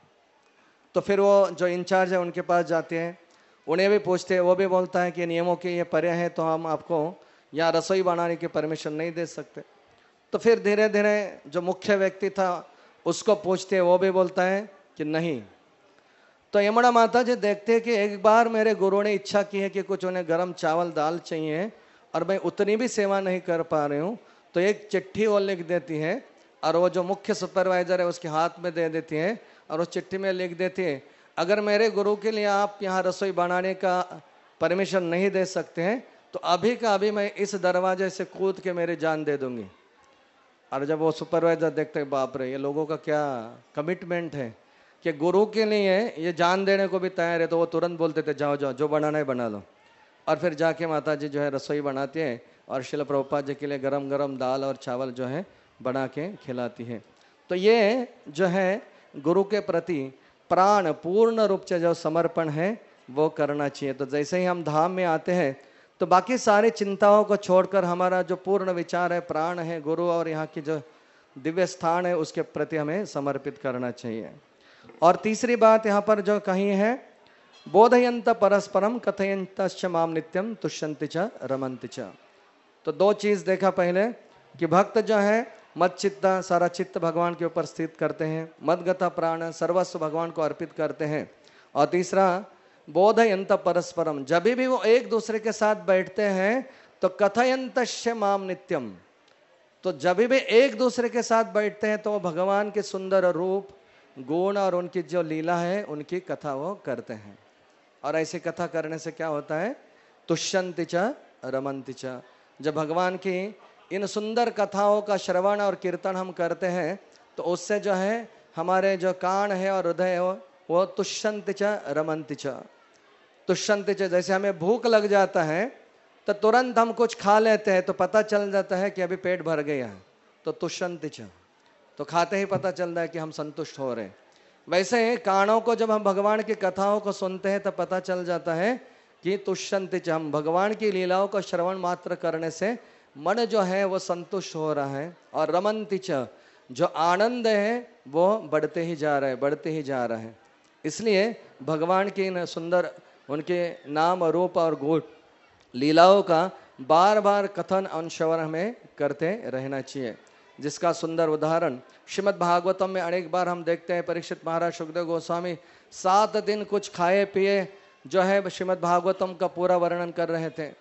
तो फिर वो जो इंचार्ज है उनके पास जाते हैं, उन्हें भी पूछते हैं, वो भी बोलता है कि नियमों के ये परे हैं, तो हम आपको यहाँ रसोई बनाने की परमिशन नहीं दे सकते। तो फिर धीरे धीरे जो मुख्य व्यक्ति था उसको पूछते हैं, वो भी बोलता है कि नहीं। तो यमुना माता जी देखते हैं कि एक बार मेरे गुरु ने इच्छा की है कि कुछ उन्हें गर्म चावल दाल चाहिए और मैं उतनी भी सेवा नहीं कर पा रही हूँ, तो एक चिट्ठी वो लिख देती है और वो जो मुख्य सुपरवाइजर है उसके हाथ में दे देती है, और उस चिट्ठी में लिख देती है, अगर मेरे गुरु के लिए आप यहाँ रसोई बनाने का परमिशन नहीं दे सकते हैं तो अभी का अभी मैं इस दरवाजे से कूद के मेरी जान दे दूंगी। और जब वो सुपरवाइजर देखते हैं, बाप रे, ये लोगों का क्या कमिटमेंट है कि गुरु के लिए ये जान देने को भी तैयार है, तो वो तुरंत बोलते थे जाओ जाओ जो बनाना है बना लो। और फिर जाके माता जी जो है रसोई बनाती है और श्रील प्रभुपाद जी के लिए गरम गरम दाल और चावल जो है बना के खिलाती है। तो ये जो है गुरु के प्रति प्राण पूर्ण रूप से जो समर्पण है वो करना चाहिए। तो जैसे ही हम धाम में आते हैं तो बाकी सारी चिंताओं को छोड़कर हमारा जो पूर्ण विचार है, प्राण है गुरु और यहाँ की जो दिव्य स्थान है उसके प्रति हमें समर्पित करना चाहिए। और तीसरी बात यहाँ पर जो कही है, बोधयंत परस्परम कथयंत माम नित्यम तुष्यंति च रमंति च। तो दो चीज देखा पहले कि भक्त जो है मत चित्ता, सारा चित्त भगवान के ऊपर स्थित करते हैं, मदगता प्राण सर्वस्व भगवान को अर्पित करते हैं। और तीसरा बोधयंत परस्परम, जब भी वो एक दूसरे के साथ बैठते हैं तो कथयंतश्च माम नित्यम, तो जब भी एक दूसरे के साथ बैठते हैं तो वो भगवान के सुंदर रूप गुण और उनकी जो लीला है उनकी कथा वो करते हैं। और ऐसी कथा करने से क्या होता है, तुष्यंति च रमंति च। जब भगवान की इन सुंदर कथाओं का श्रवण और कीर्तन हम करते हैं तो उससे जो है हमारे जो कान है और हृदय हो वो तुष्यन्ति च रमन्ति च। तुष्यन्ति च, जैसे हमें भूख लग जाता है तो तुरंत हम कुछ खा लेते हैं तो पता चल जाता है कि अभी पेट भर गया है, तो तुष्यन्ति च, तो खाते ही पता चलता है कि हम संतुष्ट हो रहे हैं। वैसे ही कानों को जब हम भगवान की कथाओं को सुनते हैं तो पता चल जाता है कि तुष्यन्ति च, हम भगवान की लीलाओं को श्रवण मात्र करने से मन जो है वो संतुष्ट हो रहा है, और रमन्ति च, जो आनंद है वो बढ़ते ही जा रहा है, बढ़ते ही जा रहा है। इसलिए भगवान की इन सुंदर उनके नाम रूप और गुण लीलाओं का बार बार कथन और श्रवण हमें करते रहना चाहिए, जिसका सुंदर उदाहरण श्रीमद् भागवतम में अनेक बार हम देखते हैं। परीक्षित महाराज सुखदेव गोस्वामी सात दिन कुछ खाए पिए जो है श्रीमद् भागवतम का पूरा वर्णन कर रहे थे,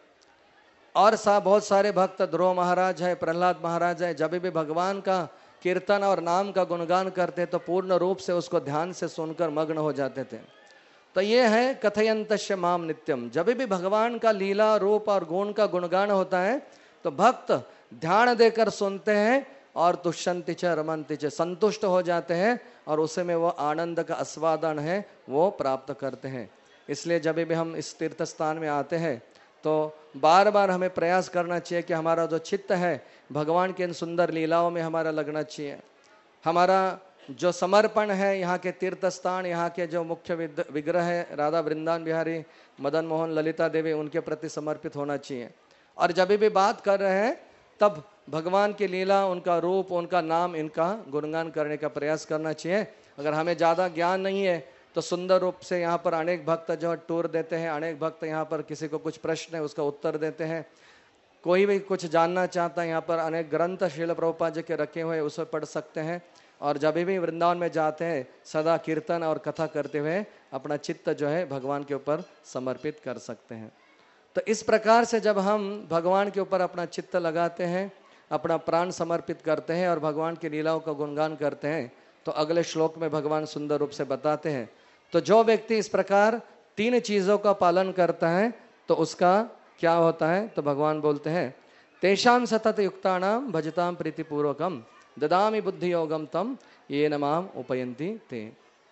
और सा बहुत सारे भक्त ध्रुव महाराज है, प्रहलाद महाराज है, जब भी भगवान का कीर्तन और नाम का गुणगान करते तो पूर्ण रूप से उसको ध्यान से सुनकर मग्न हो जाते थे। तो ये है कथयन्तस्य माम नित्यम, जब भी भगवान का लीला रूप और गुण का गुणगान होता है तो भक्त ध्यान देकर सुनते हैं और तुष्यन्ति च रमन्ति च, संतुष्ट हो जाते हैं और उसे में वो आनंद का आस्वादन है वो प्राप्त करते हैं। इसलिए जब भी हम इस तीर्थ स्थान में आते हैं तो बार बार हमें प्रयास करना चाहिए कि हमारा जो चित्त है भगवान के इन सुंदर लीलाओं में हमारा लगना चाहिए। हमारा जो समर्पण है यहाँ के तीर्थ स्थान, यहाँ के जो मुख्य विग्रह है राधा वृंदावन बिहारी मदन मोहन ललिता देवी, उनके प्रति समर्पित होना चाहिए। और जब भी बात कर रहे हैं तब भगवान की लीला, उनका रूप, उनका नाम, इनका गुणगान करने का प्रयास करना चाहिए। अगर हमें ज़्यादा ज्ञान नहीं है तो सुंदर रूप से यहाँ पर अनेक भक्त जो टूर देते हैं, अनेक भक्त यहाँ पर किसी को कुछ प्रश्न है उसका उत्तर देते हैं, कोई भी कुछ जानना चाहता है यहाँ पर अनेक ग्रंथ श्रील प्रभुपाद जी के रखे हुए उसे पढ़ सकते हैं। और जब भी वृंदावन में जाते हैं सदा कीर्तन और कथा करते हुए अपना चित्त जो है भगवान के ऊपर समर्पित कर सकते हैं। तो इस प्रकार से जब हम भगवान के ऊपर अपना चित्त लगाते हैं, अपना प्राण समर्पित करते हैं और भगवान की लीलाओं का गुणगान करते हैं तो अगले श्लोक में भगवान सुंदर रूप से बताते हैं, तो जो व्यक्ति इस प्रकार तीन चीज़ों का पालन करता है तो उसका क्या होता है, तो भगवान बोलते हैं तेषां सतत युक्तानां भजतां प्रीतिपूर्वकम ददामि बुद्धि योगम तम ये नमाम उपयंती ते।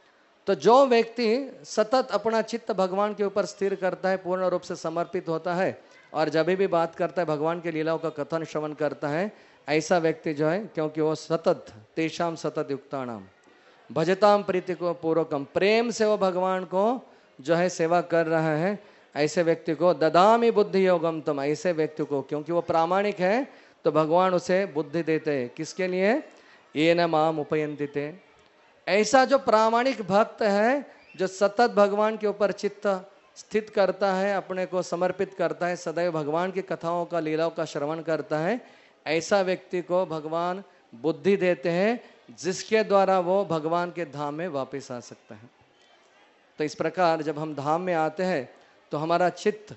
तो जो व्यक्ति सतत अपना चित्त भगवान के ऊपर स्थिर करता है, पूर्ण रूप से समर्पित होता है और जब भी बात करता है भगवान की लीलाओं का कथन श्रवण करता है, ऐसा व्यक्ति जो है क्योंकि वो सतत तेषां सतत युक्तानाम भजताम प्रीति को पूर्वकम, प्रेम से वो भगवान को जो है सेवा कर रहा है, ऐसे व्यक्ति को ददामि बुद्धि योगम तम, ऐसे व्यक्ति को क्योंकि वो प्रामाणिक है तो भगवान उसे बुद्धि देते हैं। किसके लिए? ये न माम उपयंति ते। ऐसा जो प्रामाणिक भक्त है जो सतत भगवान के ऊपर चित्त स्थित करता है, अपने को समर्पित करता है, सदैव भगवान की कथाओं का लीलाओं का श्रवण करता है, ऐसा व्यक्ति को भगवान बुद्धि देते हैं जिसके द्वारा वो भगवान के धाम में वापस आ सकता है। तो इस प्रकार जब हम धाम में आते हैं तो हमारा चित्त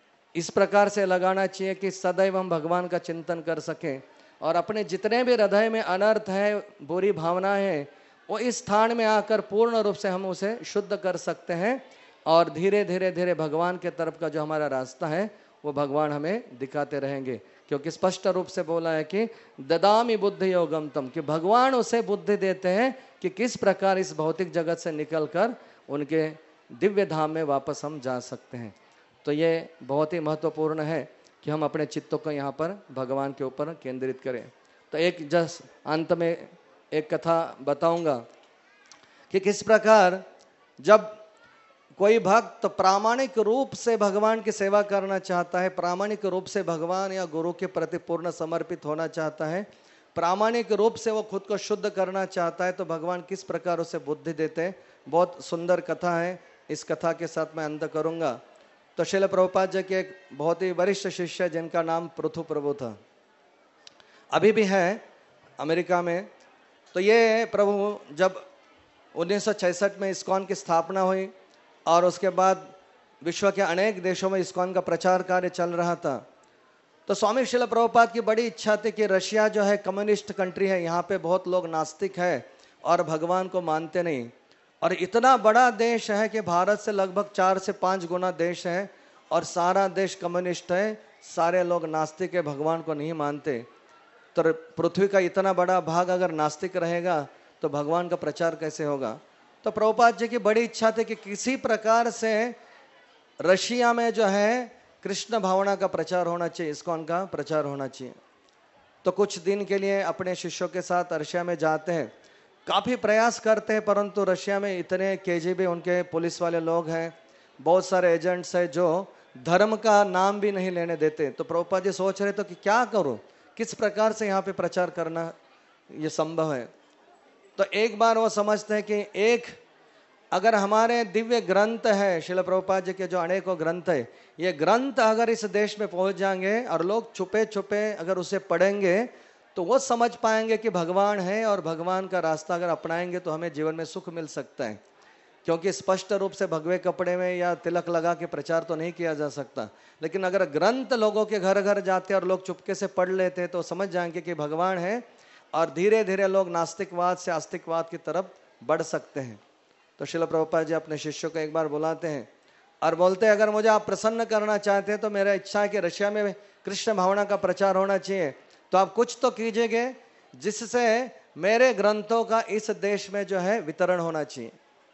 इस प्रकार से लगाना चाहिए कि सदैव हम भगवान का चिंतन कर सकें और अपने जितने भी हृदय में अनर्थ है, बुरी भावनाएं हैं, वो इस स्थान में आकर पूर्ण रूप से हम उसे शुद्ध कर सकते हैं और धीरे धीरे धीरे भगवान के तरफ का जो हमारा रास्ता है वो भगवान हमें दिखाते रहेंगे। क्योंकि स्पष्ट रूप से बोला है कि ददामि बुद्धि योगम तम, कि भगवान उसे बुद्धि देते हैं कि किस प्रकार इस भौतिक जगत से निकलकर उनके दिव्य धाम में वापस हम जा सकते हैं। तो ये बहुत ही महत्वपूर्ण है कि हम अपने चित्तों को यहाँ पर भगवान के ऊपर केंद्रित करें। तो एक जस्ट अंत में एक कथा बताऊंगा कि किस प्रकार जब कोई भक्त प्रामाणिक रूप से भगवान की सेवा करना चाहता है, प्रामाणिक रूप से भगवान या गुरु के प्रति पूर्ण समर्पित होना चाहता है, प्रामाणिक रूप से वो खुद को शुद्ध करना चाहता है, तो भगवान किस प्रकार उसे बुद्धि देते हैं। बहुत सुंदर कथा है, इस कथा के साथ मैं अंत करूंगा। तो श्रील प्रभुपाद जी के एक बहुत ही वरिष्ठ शिष्य जिनका नाम पृथु प्रभु था, अभी भी है अमेरिका में। तो ये प्रभु जब उन्नीस सौ छियासठ में इस्कॉन की स्थापना हुई और उसके बाद विश्व के अनेक देशों में इस्कॉन का प्रचार कार्य चल रहा था, तो स्वामी श्रील प्रभुपाद की बड़ी इच्छा थी कि रशिया जो है कम्युनिस्ट कंट्री है, यहाँ पे बहुत लोग नास्तिक है और भगवान को मानते नहीं, और इतना बड़ा देश है कि भारत से लगभग चार से पाँच गुना देश है और सारा देश कम्युनिस्ट है, सारे लोग नास्तिक है, भगवान को नहीं मानते। तो पृथ्वी का इतना बड़ा भाग अगर नास्तिक रहेगा तो भगवान का प्रचार कैसे होगा। तो प्रभुपाद जी की बड़ी इच्छा थी कि किसी प्रकार से रशिया में जो है कृष्ण भावना का प्रचार होना चाहिए, इस्कॉन का प्रचार होना चाहिए। तो कुछ दिन के लिए अपने शिष्यों के साथ रशिया में जाते हैं, काफ़ी प्रयास करते हैं, परंतु रशिया में इतने केजीबी उनके पुलिस वाले लोग हैं, बहुत सारे एजेंट्स हैं जो धर्म का नाम भी नहीं लेने देते। तो प्रभुपाद जी सोच रहे थे कि क्या करूं, किस प्रकार से यहाँ पे प्रचार करना ये संभव है। तो एक बार वो समझते हैं कि एक अगर हमारे दिव्य ग्रंथ है, श्रील प्रभुपाद जी के जो अनेकों ग्रंथ है, ये ग्रंथ अगर इस देश में पहुंच जाएंगे और लोग छुपे छुपे अगर उसे पढ़ेंगे तो वो समझ पाएंगे कि भगवान है, और भगवान का रास्ता अगर अपनाएंगे तो हमें जीवन में सुख मिल सकता है। क्योंकि स्पष्ट रूप से भगवे कपड़े में या तिलक लगा के प्रचार तो नहीं किया जा सकता, लेकिन अगर ग्रंथ लोगों के घर घर जाते और लोग चुपके से पढ़ लेते तो समझ जाएंगे कि भगवान है, और धीरे धीरे लोग नास्तिकवाद से आस्तिकवाद की तरफ बढ़ सकते हैं। तो श्रील प्रभुपाद जी अपने शिष्यों को एक बार बुलाते हैं और बोलते हैं, अगर मुझे आप प्रसन्न करना चाहते हैं तो मेरा इच्छा है कि रशिया में कृष्ण भावना का प्रचार होना चाहिए, तो आप कुछ तो कीजिएगा जिससे मेरे ग्रंथों का इस देश में जो है वितरण होना चाहिए।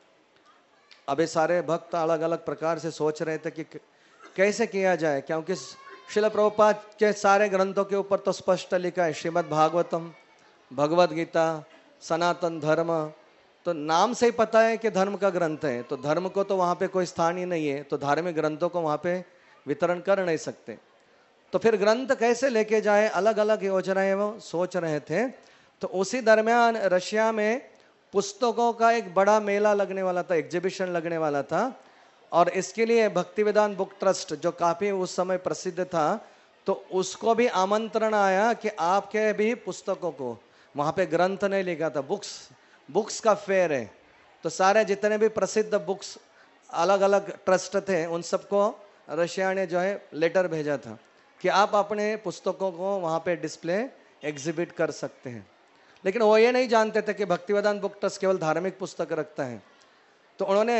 अभी सारे भक्त अलग अलग प्रकार से सोच रहे थे कि कैसे किया जाए, क्योंकि श्रील प्रभुपाद के सारे ग्रंथों के ऊपर तो स्पष्ट लिखा है श्रीमद् भागवतम, भगवद गीता, सनातन धर्म, तो नाम से ही पता है कि धर्म का ग्रंथ है, तो धर्म को तो वहाँ पे कोई स्थान ही नहीं है, तो धार्मिक ग्रंथों को वहाँ पे वितरण कर नहीं सकते। तो फिर ग्रंथ कैसे लेके जाए, अलग अलग योजनाएं वो सोच रहे थे। तो उसी दरमियान रशिया में पुस्तकों का एक बड़ा मेला लगने वाला था, एग्जीबिशन लगने वाला था, और इसके लिए भक्तिवेदांत बुक ट्रस्ट जो काफ़ी उस समय प्रसिद्ध था, तो उसको भी आमंत्रण आया कि आपके भी पुस्तकों को, वहाँ पे ग्रंथ नहीं लिखा था, बुक्स बुक्स का फेयर है, तो सारे जितने भी प्रसिद्ध बुक्स अलग अलग ट्रस्ट थे उन सबको रशिया ने जो है लेटर भेजा था कि आप अपने पुस्तकों को वहाँ पे डिस्प्ले एग्जिबिट कर सकते हैं। लेकिन वो ये नहीं जानते थे कि भक्तिवेदांत बुक ट्रस्ट केवल धार्मिक पुस्तक रखता है। तो उन्होंने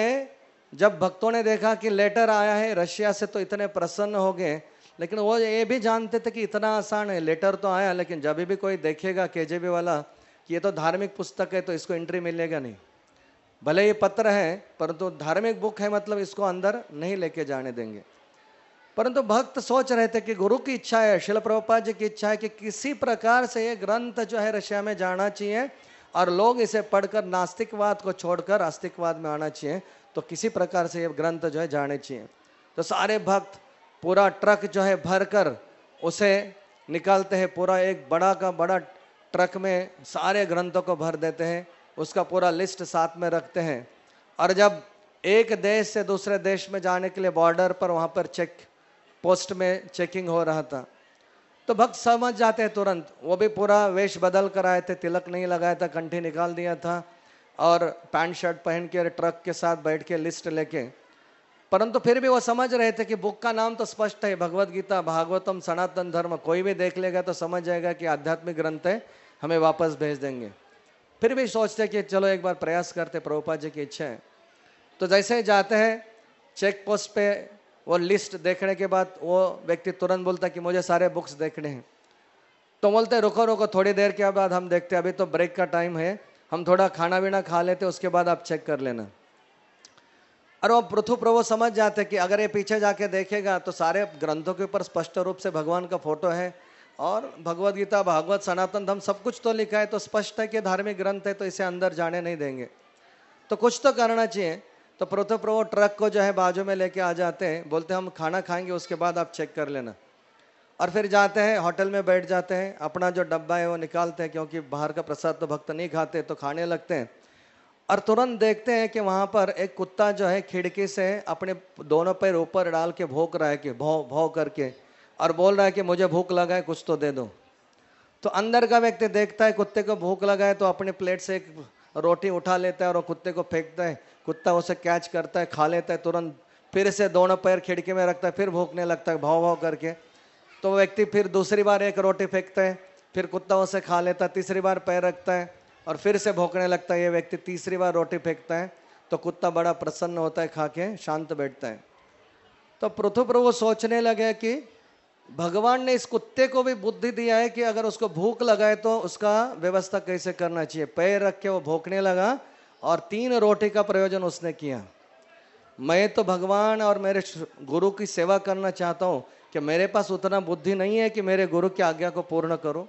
जब भक्तों ने देखा कि लेटर आया है रशिया से तो इतने प्रसन्न हो गए, लेकिन वो ये भी जानते थे कि इतना आसान है, लेटर तो आया, लेकिन जब भी कोई देखेगा केजीबी वाला कि ये तो धार्मिक पुस्तक है तो इसको एंट्री मिलेगा नहीं, भले ये पत्र है परंतु धार्मिक बुक है, मतलब इसको अंदर नहीं लेके जाने देंगे। परंतु भक्त सोच रहे थे कि गुरु की इच्छा है, श्रील प्रभुपाद जी की इच्छा है कि किसी प्रकार से ये ग्रंथ जो है रशिया में जाना चाहिए और लोग इसे पढ़कर नास्तिकवाद को छोड़कर आस्तिकवाद में आना चाहिए, तो किसी प्रकार से ये ग्रंथ जो है जाने चाहिए। तो सारे भक्त पूरा ट्रक जो है भर कर उसे निकालते हैं, पूरा एक बड़ा का बड़ा ट्रक में सारे ग्रंथों को भर देते हैं, उसका पूरा लिस्ट साथ में रखते हैं। और जब एक देश से दूसरे देश में जाने के लिए बॉर्डर पर वहाँ पर चेक पोस्ट में चेकिंग हो रहा था, तो भक्त समझ जाते हैं तुरंत, वो भी पूरा वेश बदल कर आए थे, तिलक नहीं लगाया था, कंठी निकाल दिया था और पैंट शर्ट पहन के ट्रक के साथ बैठ के लिस्ट लेके, परंतु फिर भी वो समझ रहे थे कि बुक का नाम तो स्पष्ट है, भगवद गीता, भागवतम, सनातन धर्म, कोई भी देख लेगा तो समझ जाएगा कि आध्यात्मिक ग्रंथ है, हमें वापस भेज देंगे। फिर भी सोचते कि चलो एक बार प्रयास करते, प्रभुपाद जी की इच्छा है। तो जैसे ही जाते हैं चेक पोस्ट पे, वो लिस्ट देखने के बाद वो व्यक्ति तुरंत बोलता कि मुझे सारे बुक्स देखने हैं। तो बोलते रुको रुको, थोड़ी देर के बाद हम देखते, अभी तो ब्रेक का टाइम है, हम थोड़ा खाना पीना खा लेते, उसके बाद आप चेक कर लेना। और वो पृथु प्रभु समझ जाते कि अगर ये पीछे जाके देखेगा तो सारे ग्रंथों के ऊपर स्पष्ट रूप से भगवान का फोटो है, और भगवद गीता, भागवत, सनातन धर्म सब कुछ तो लिखा है, तो स्पष्ट है कि धार्मिक ग्रंथ है, तो इसे अंदर जाने नहीं देंगे, तो कुछ तो करना चाहिए। तो पृथु प्रभु ट्रक को जो है बाजू में लेके आ जाते हैं, बोलते हैं हम खाना खाएंगे उसके बाद आप चेक कर लेना। और फिर जाते हैं होटल में बैठ जाते हैं, अपना जो डब्बा है वो निकालते हैं, क्योंकि बाहर का प्रसाद तो भक्त नहीं खाते, तो खाने लगते हैं। और तुरंत देखते हैं कि वहाँ पर एक कुत्ता जो है खिड़की से अपने दोनों पैर ऊपर डाल के भौंक रहा है कि भौ भौ करके, और बोल रहा है कि मुझे भूख लगा है, कुछ तो दे दो। तो अंदर का व्यक्ति देखता है कुत्ते को भूख लगा है, तो अपने प्लेट से एक रोटी उठा लेता है और वो कुत्ते को फेंकता है, कुत्ता उसे कैच करता है, खा लेता है, तुरंत फिर से दोनों पैर खिड़की में रखता है, फिर भूखने लगता है भाव भाव करके। तो व्यक्ति फिर दूसरी बार एक रोटी फेंकता है, फिर कुत्ता उसे खा लेता है, तीसरी बार पैर रखता है और फिर से भौंकने लगता है। ये व्यक्ति तीसरी बार रोटी फेंकता है, तो कुत्ता बड़ा प्रसन्न होता है, खा के शांत बैठता है। तो पृथु प्रभु सोचने लगे कि भगवान ने इस कुत्ते को भी बुद्धि दिया है कि अगर उसको भूख लगाए तो उसका व्यवस्था कैसे करना चाहिए। पैर रख के वो भौंकने लगा और तीन रोटी का प्रयोजन उसने किया। मैं तो भगवान और मेरे गुरु की सेवा करना चाहता हूं कि मेरे पास उतना बुद्धि नहीं है कि मेरे गुरु की आज्ञा को पूर्ण करूं।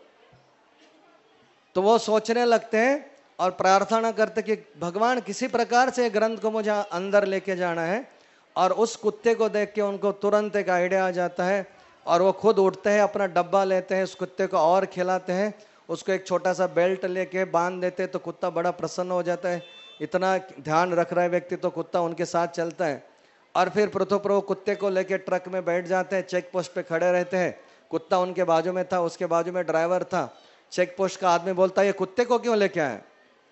तो वो सोचने लगते हैं और प्रार्थना करते कि भगवान किसी प्रकार से ग्रंथ को मुझे अंदर लेके जाना है। और उस कुत्ते को देख के उनको तुरंत एक आइडिया आ जाता है और वो खुद उठते हैं, अपना डब्बा लेते हैं, उस कुत्ते को और खिलाते हैं, उसको एक छोटा सा बेल्ट लेके बांध देते हैं। तो कुत्ता बड़ा प्रसन्न हो जाता है, इतना ध्यान रख रहा है व्यक्ति तो कुत्ता उनके साथ चलता है। और फिर पृथु प्रभु कुत्ते को लेके ट्रक में बैठ जाते हैं, चेक पोस्ट पे खड़े रहते हैं। कुत्ता उनके बाजू में था, उसके बाजू में ड्राइवर था। चेक पोस्ट का आदमी बोलता है ये कुत्ते को क्यों लेके आए?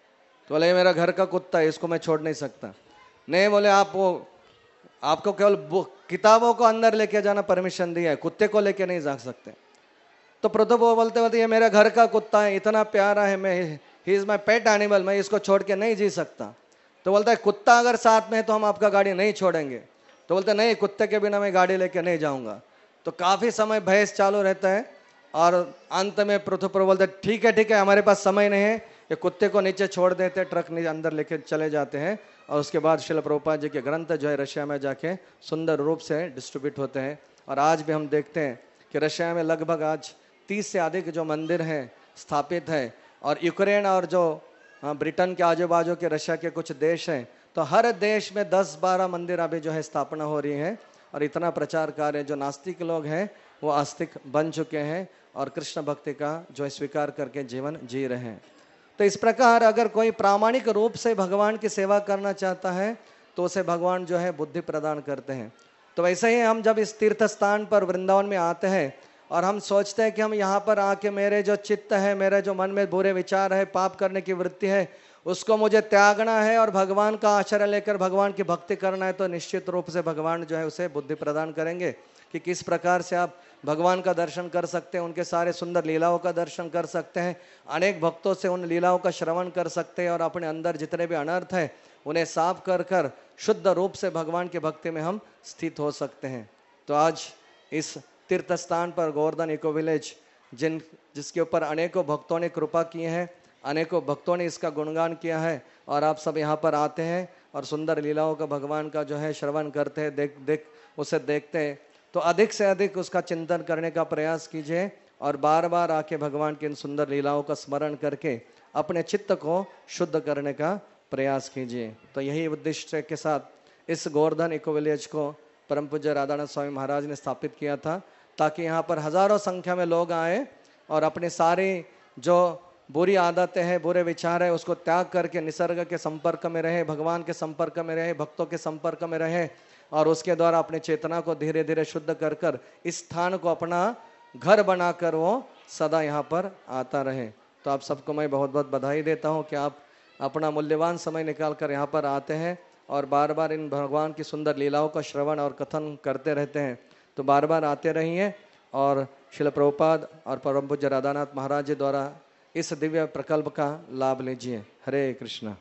तो बोले ये मेरा घर का कुत्ता है, इसको मैं छोड़ नहीं सकता। नहीं, बोले आप वो आपको केवल किताबों को अंदर लेके जाना परमिशन दिया है, कुत्ते को लेके नहीं जा सकते। तो पृथु प्रभु बोलते बोलते ये मेरा घर का कुत्ता है, इतना प्यारा है, मैं he is my pet animal, मैं इसको छोड़ के नहीं जी सकता। तो बोलता है कुत्ता अगर साथ में है तो हम आपका गाड़ी नहीं छोड़ेंगे। तो बोलते नहीं, कुत्ते के बिना मैं गाड़ी लेके नहीं जाऊंगा। तो काफी समय बहस चालू रहता है और अंत में पृथु प्रभु बोलते ठीक है ठीक है, हमारे पास समय नहीं है, ये कुत्ते को नीचे छोड़ देते, ट्रक अंदर लेके चले जाते हैं। और उसके बाद श्रील प्रभुपाद जी के ग्रंथ जो है रशिया में जाके सुंदर रूप से डिस्ट्रीब्यूट होते हैं। और आज भी हम देखते हैं कि रशिया में लगभग आज तीस से अधिक जो मंदिर हैं स्थापित है। और यूक्रेन और जो ब्रिटेन के आजू बाजू के रशिया के कुछ देश हैं, तो हर देश में दस बारह मंदिर अभी जो है स्थापना हो रही है। और इतना प्रचार कार्य, जो नास्तिक लोग हैं वो आस्तिक बन चुके हैं और कृष्ण भक्ति का जो है स्वीकार करके जीवन जी रहे हैं। तो इस प्रकार अगर कोई प्रामाणिक रूप से भगवान की सेवा करना चाहता है तो उसे भगवान जो है बुद्धि प्रदान करते हैं। तो वैसे ही हम जब इस तीर्थ स्थान पर वृंदावन में आते हैं और हम सोचते हैं कि हम यहाँ पर आके मेरे जो चित्त है, मेरे जो मन में बुरे विचार है, पाप करने की वृत्ति है, उसको मुझे त्यागना है और भगवान का आश्रय लेकर भगवान की भक्ति करना है, तो निश्चित रूप से भगवान जो है उसे बुद्धि प्रदान करेंगे कि किस प्रकार से आप भगवान का दर्शन कर सकते हैं, उनके सारे सुंदर लीलाओं का दर्शन कर सकते हैं, अनेक भक्तों से उन लीलाओं का श्रवण कर सकते हैं और अपने अंदर जितने भी अनर्थ है उन्हें साफ कर कर शुद्ध रूप से भगवान की भक्ति में हम स्थित हो सकते हैं। तो आज इस तीर्थ स्थान पर गोवर्धन इको विलेज, जिन जिसके ऊपर अनेकों भक्तों ने कृपा की है, अनेकों भक्तों ने इसका गुणगान किया है और आप सब यहाँ पर आते हैं और सुंदर लीलाओं का भगवान का जो है श्रवण करते हैं, देख देख उसे देखते हैं, तो अधिक से अधिक उसका चिंतन करने का प्रयास कीजिए और बार बार आके भगवान की इन सुंदर लीलाओं का स्मरण करके अपने चित्त को शुद्ध करने का प्रयास कीजिए। तो यही उद्देश्य के साथ इस गोवर्धन इको विलेज को परम पूज्य राधानाथ स्वामी महाराज ने स्थापित किया था, ताकि यहाँ पर हजारों संख्या में लोग आए और अपने सारी जो बुरी आदतें हैं, बुरे विचार है, उसको त्याग करके निसर्ग के संपर्क में रहे, भगवान के संपर्क में रहे, भक्तों के संपर्क में रहे और उसके द्वारा अपने चेतना को धीरे धीरे शुद्ध कर कर इस स्थान को अपना घर बनाकर वो सदा यहाँ पर आता रहे। तो आप सबको मैं बहुत बहुत बधाई देता हूँ कि आप अपना मूल्यवान समय निकाल कर यहाँ पर आते हैं और बार बार इन भगवान की सुंदर लीलाओं का श्रवण और कथन करते रहते हैं। तो बार बार आते रहिए और श्रील प्रभुपाद और परम पूज्य राधानाथ महाराज जी द्वारा इस दिव्य प्रकल्प का लाभ लीजिए। हरे कृष्णा।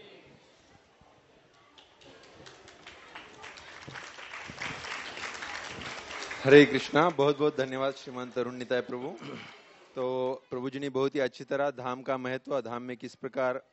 हरे कृष्णा। बहुत बहुत धन्यवाद श्रीमान तरुण निताय प्रभु। तो प्रभु जी ने बहुत ही अच्छी तरह धाम का महत्व, धाम में किस प्रकार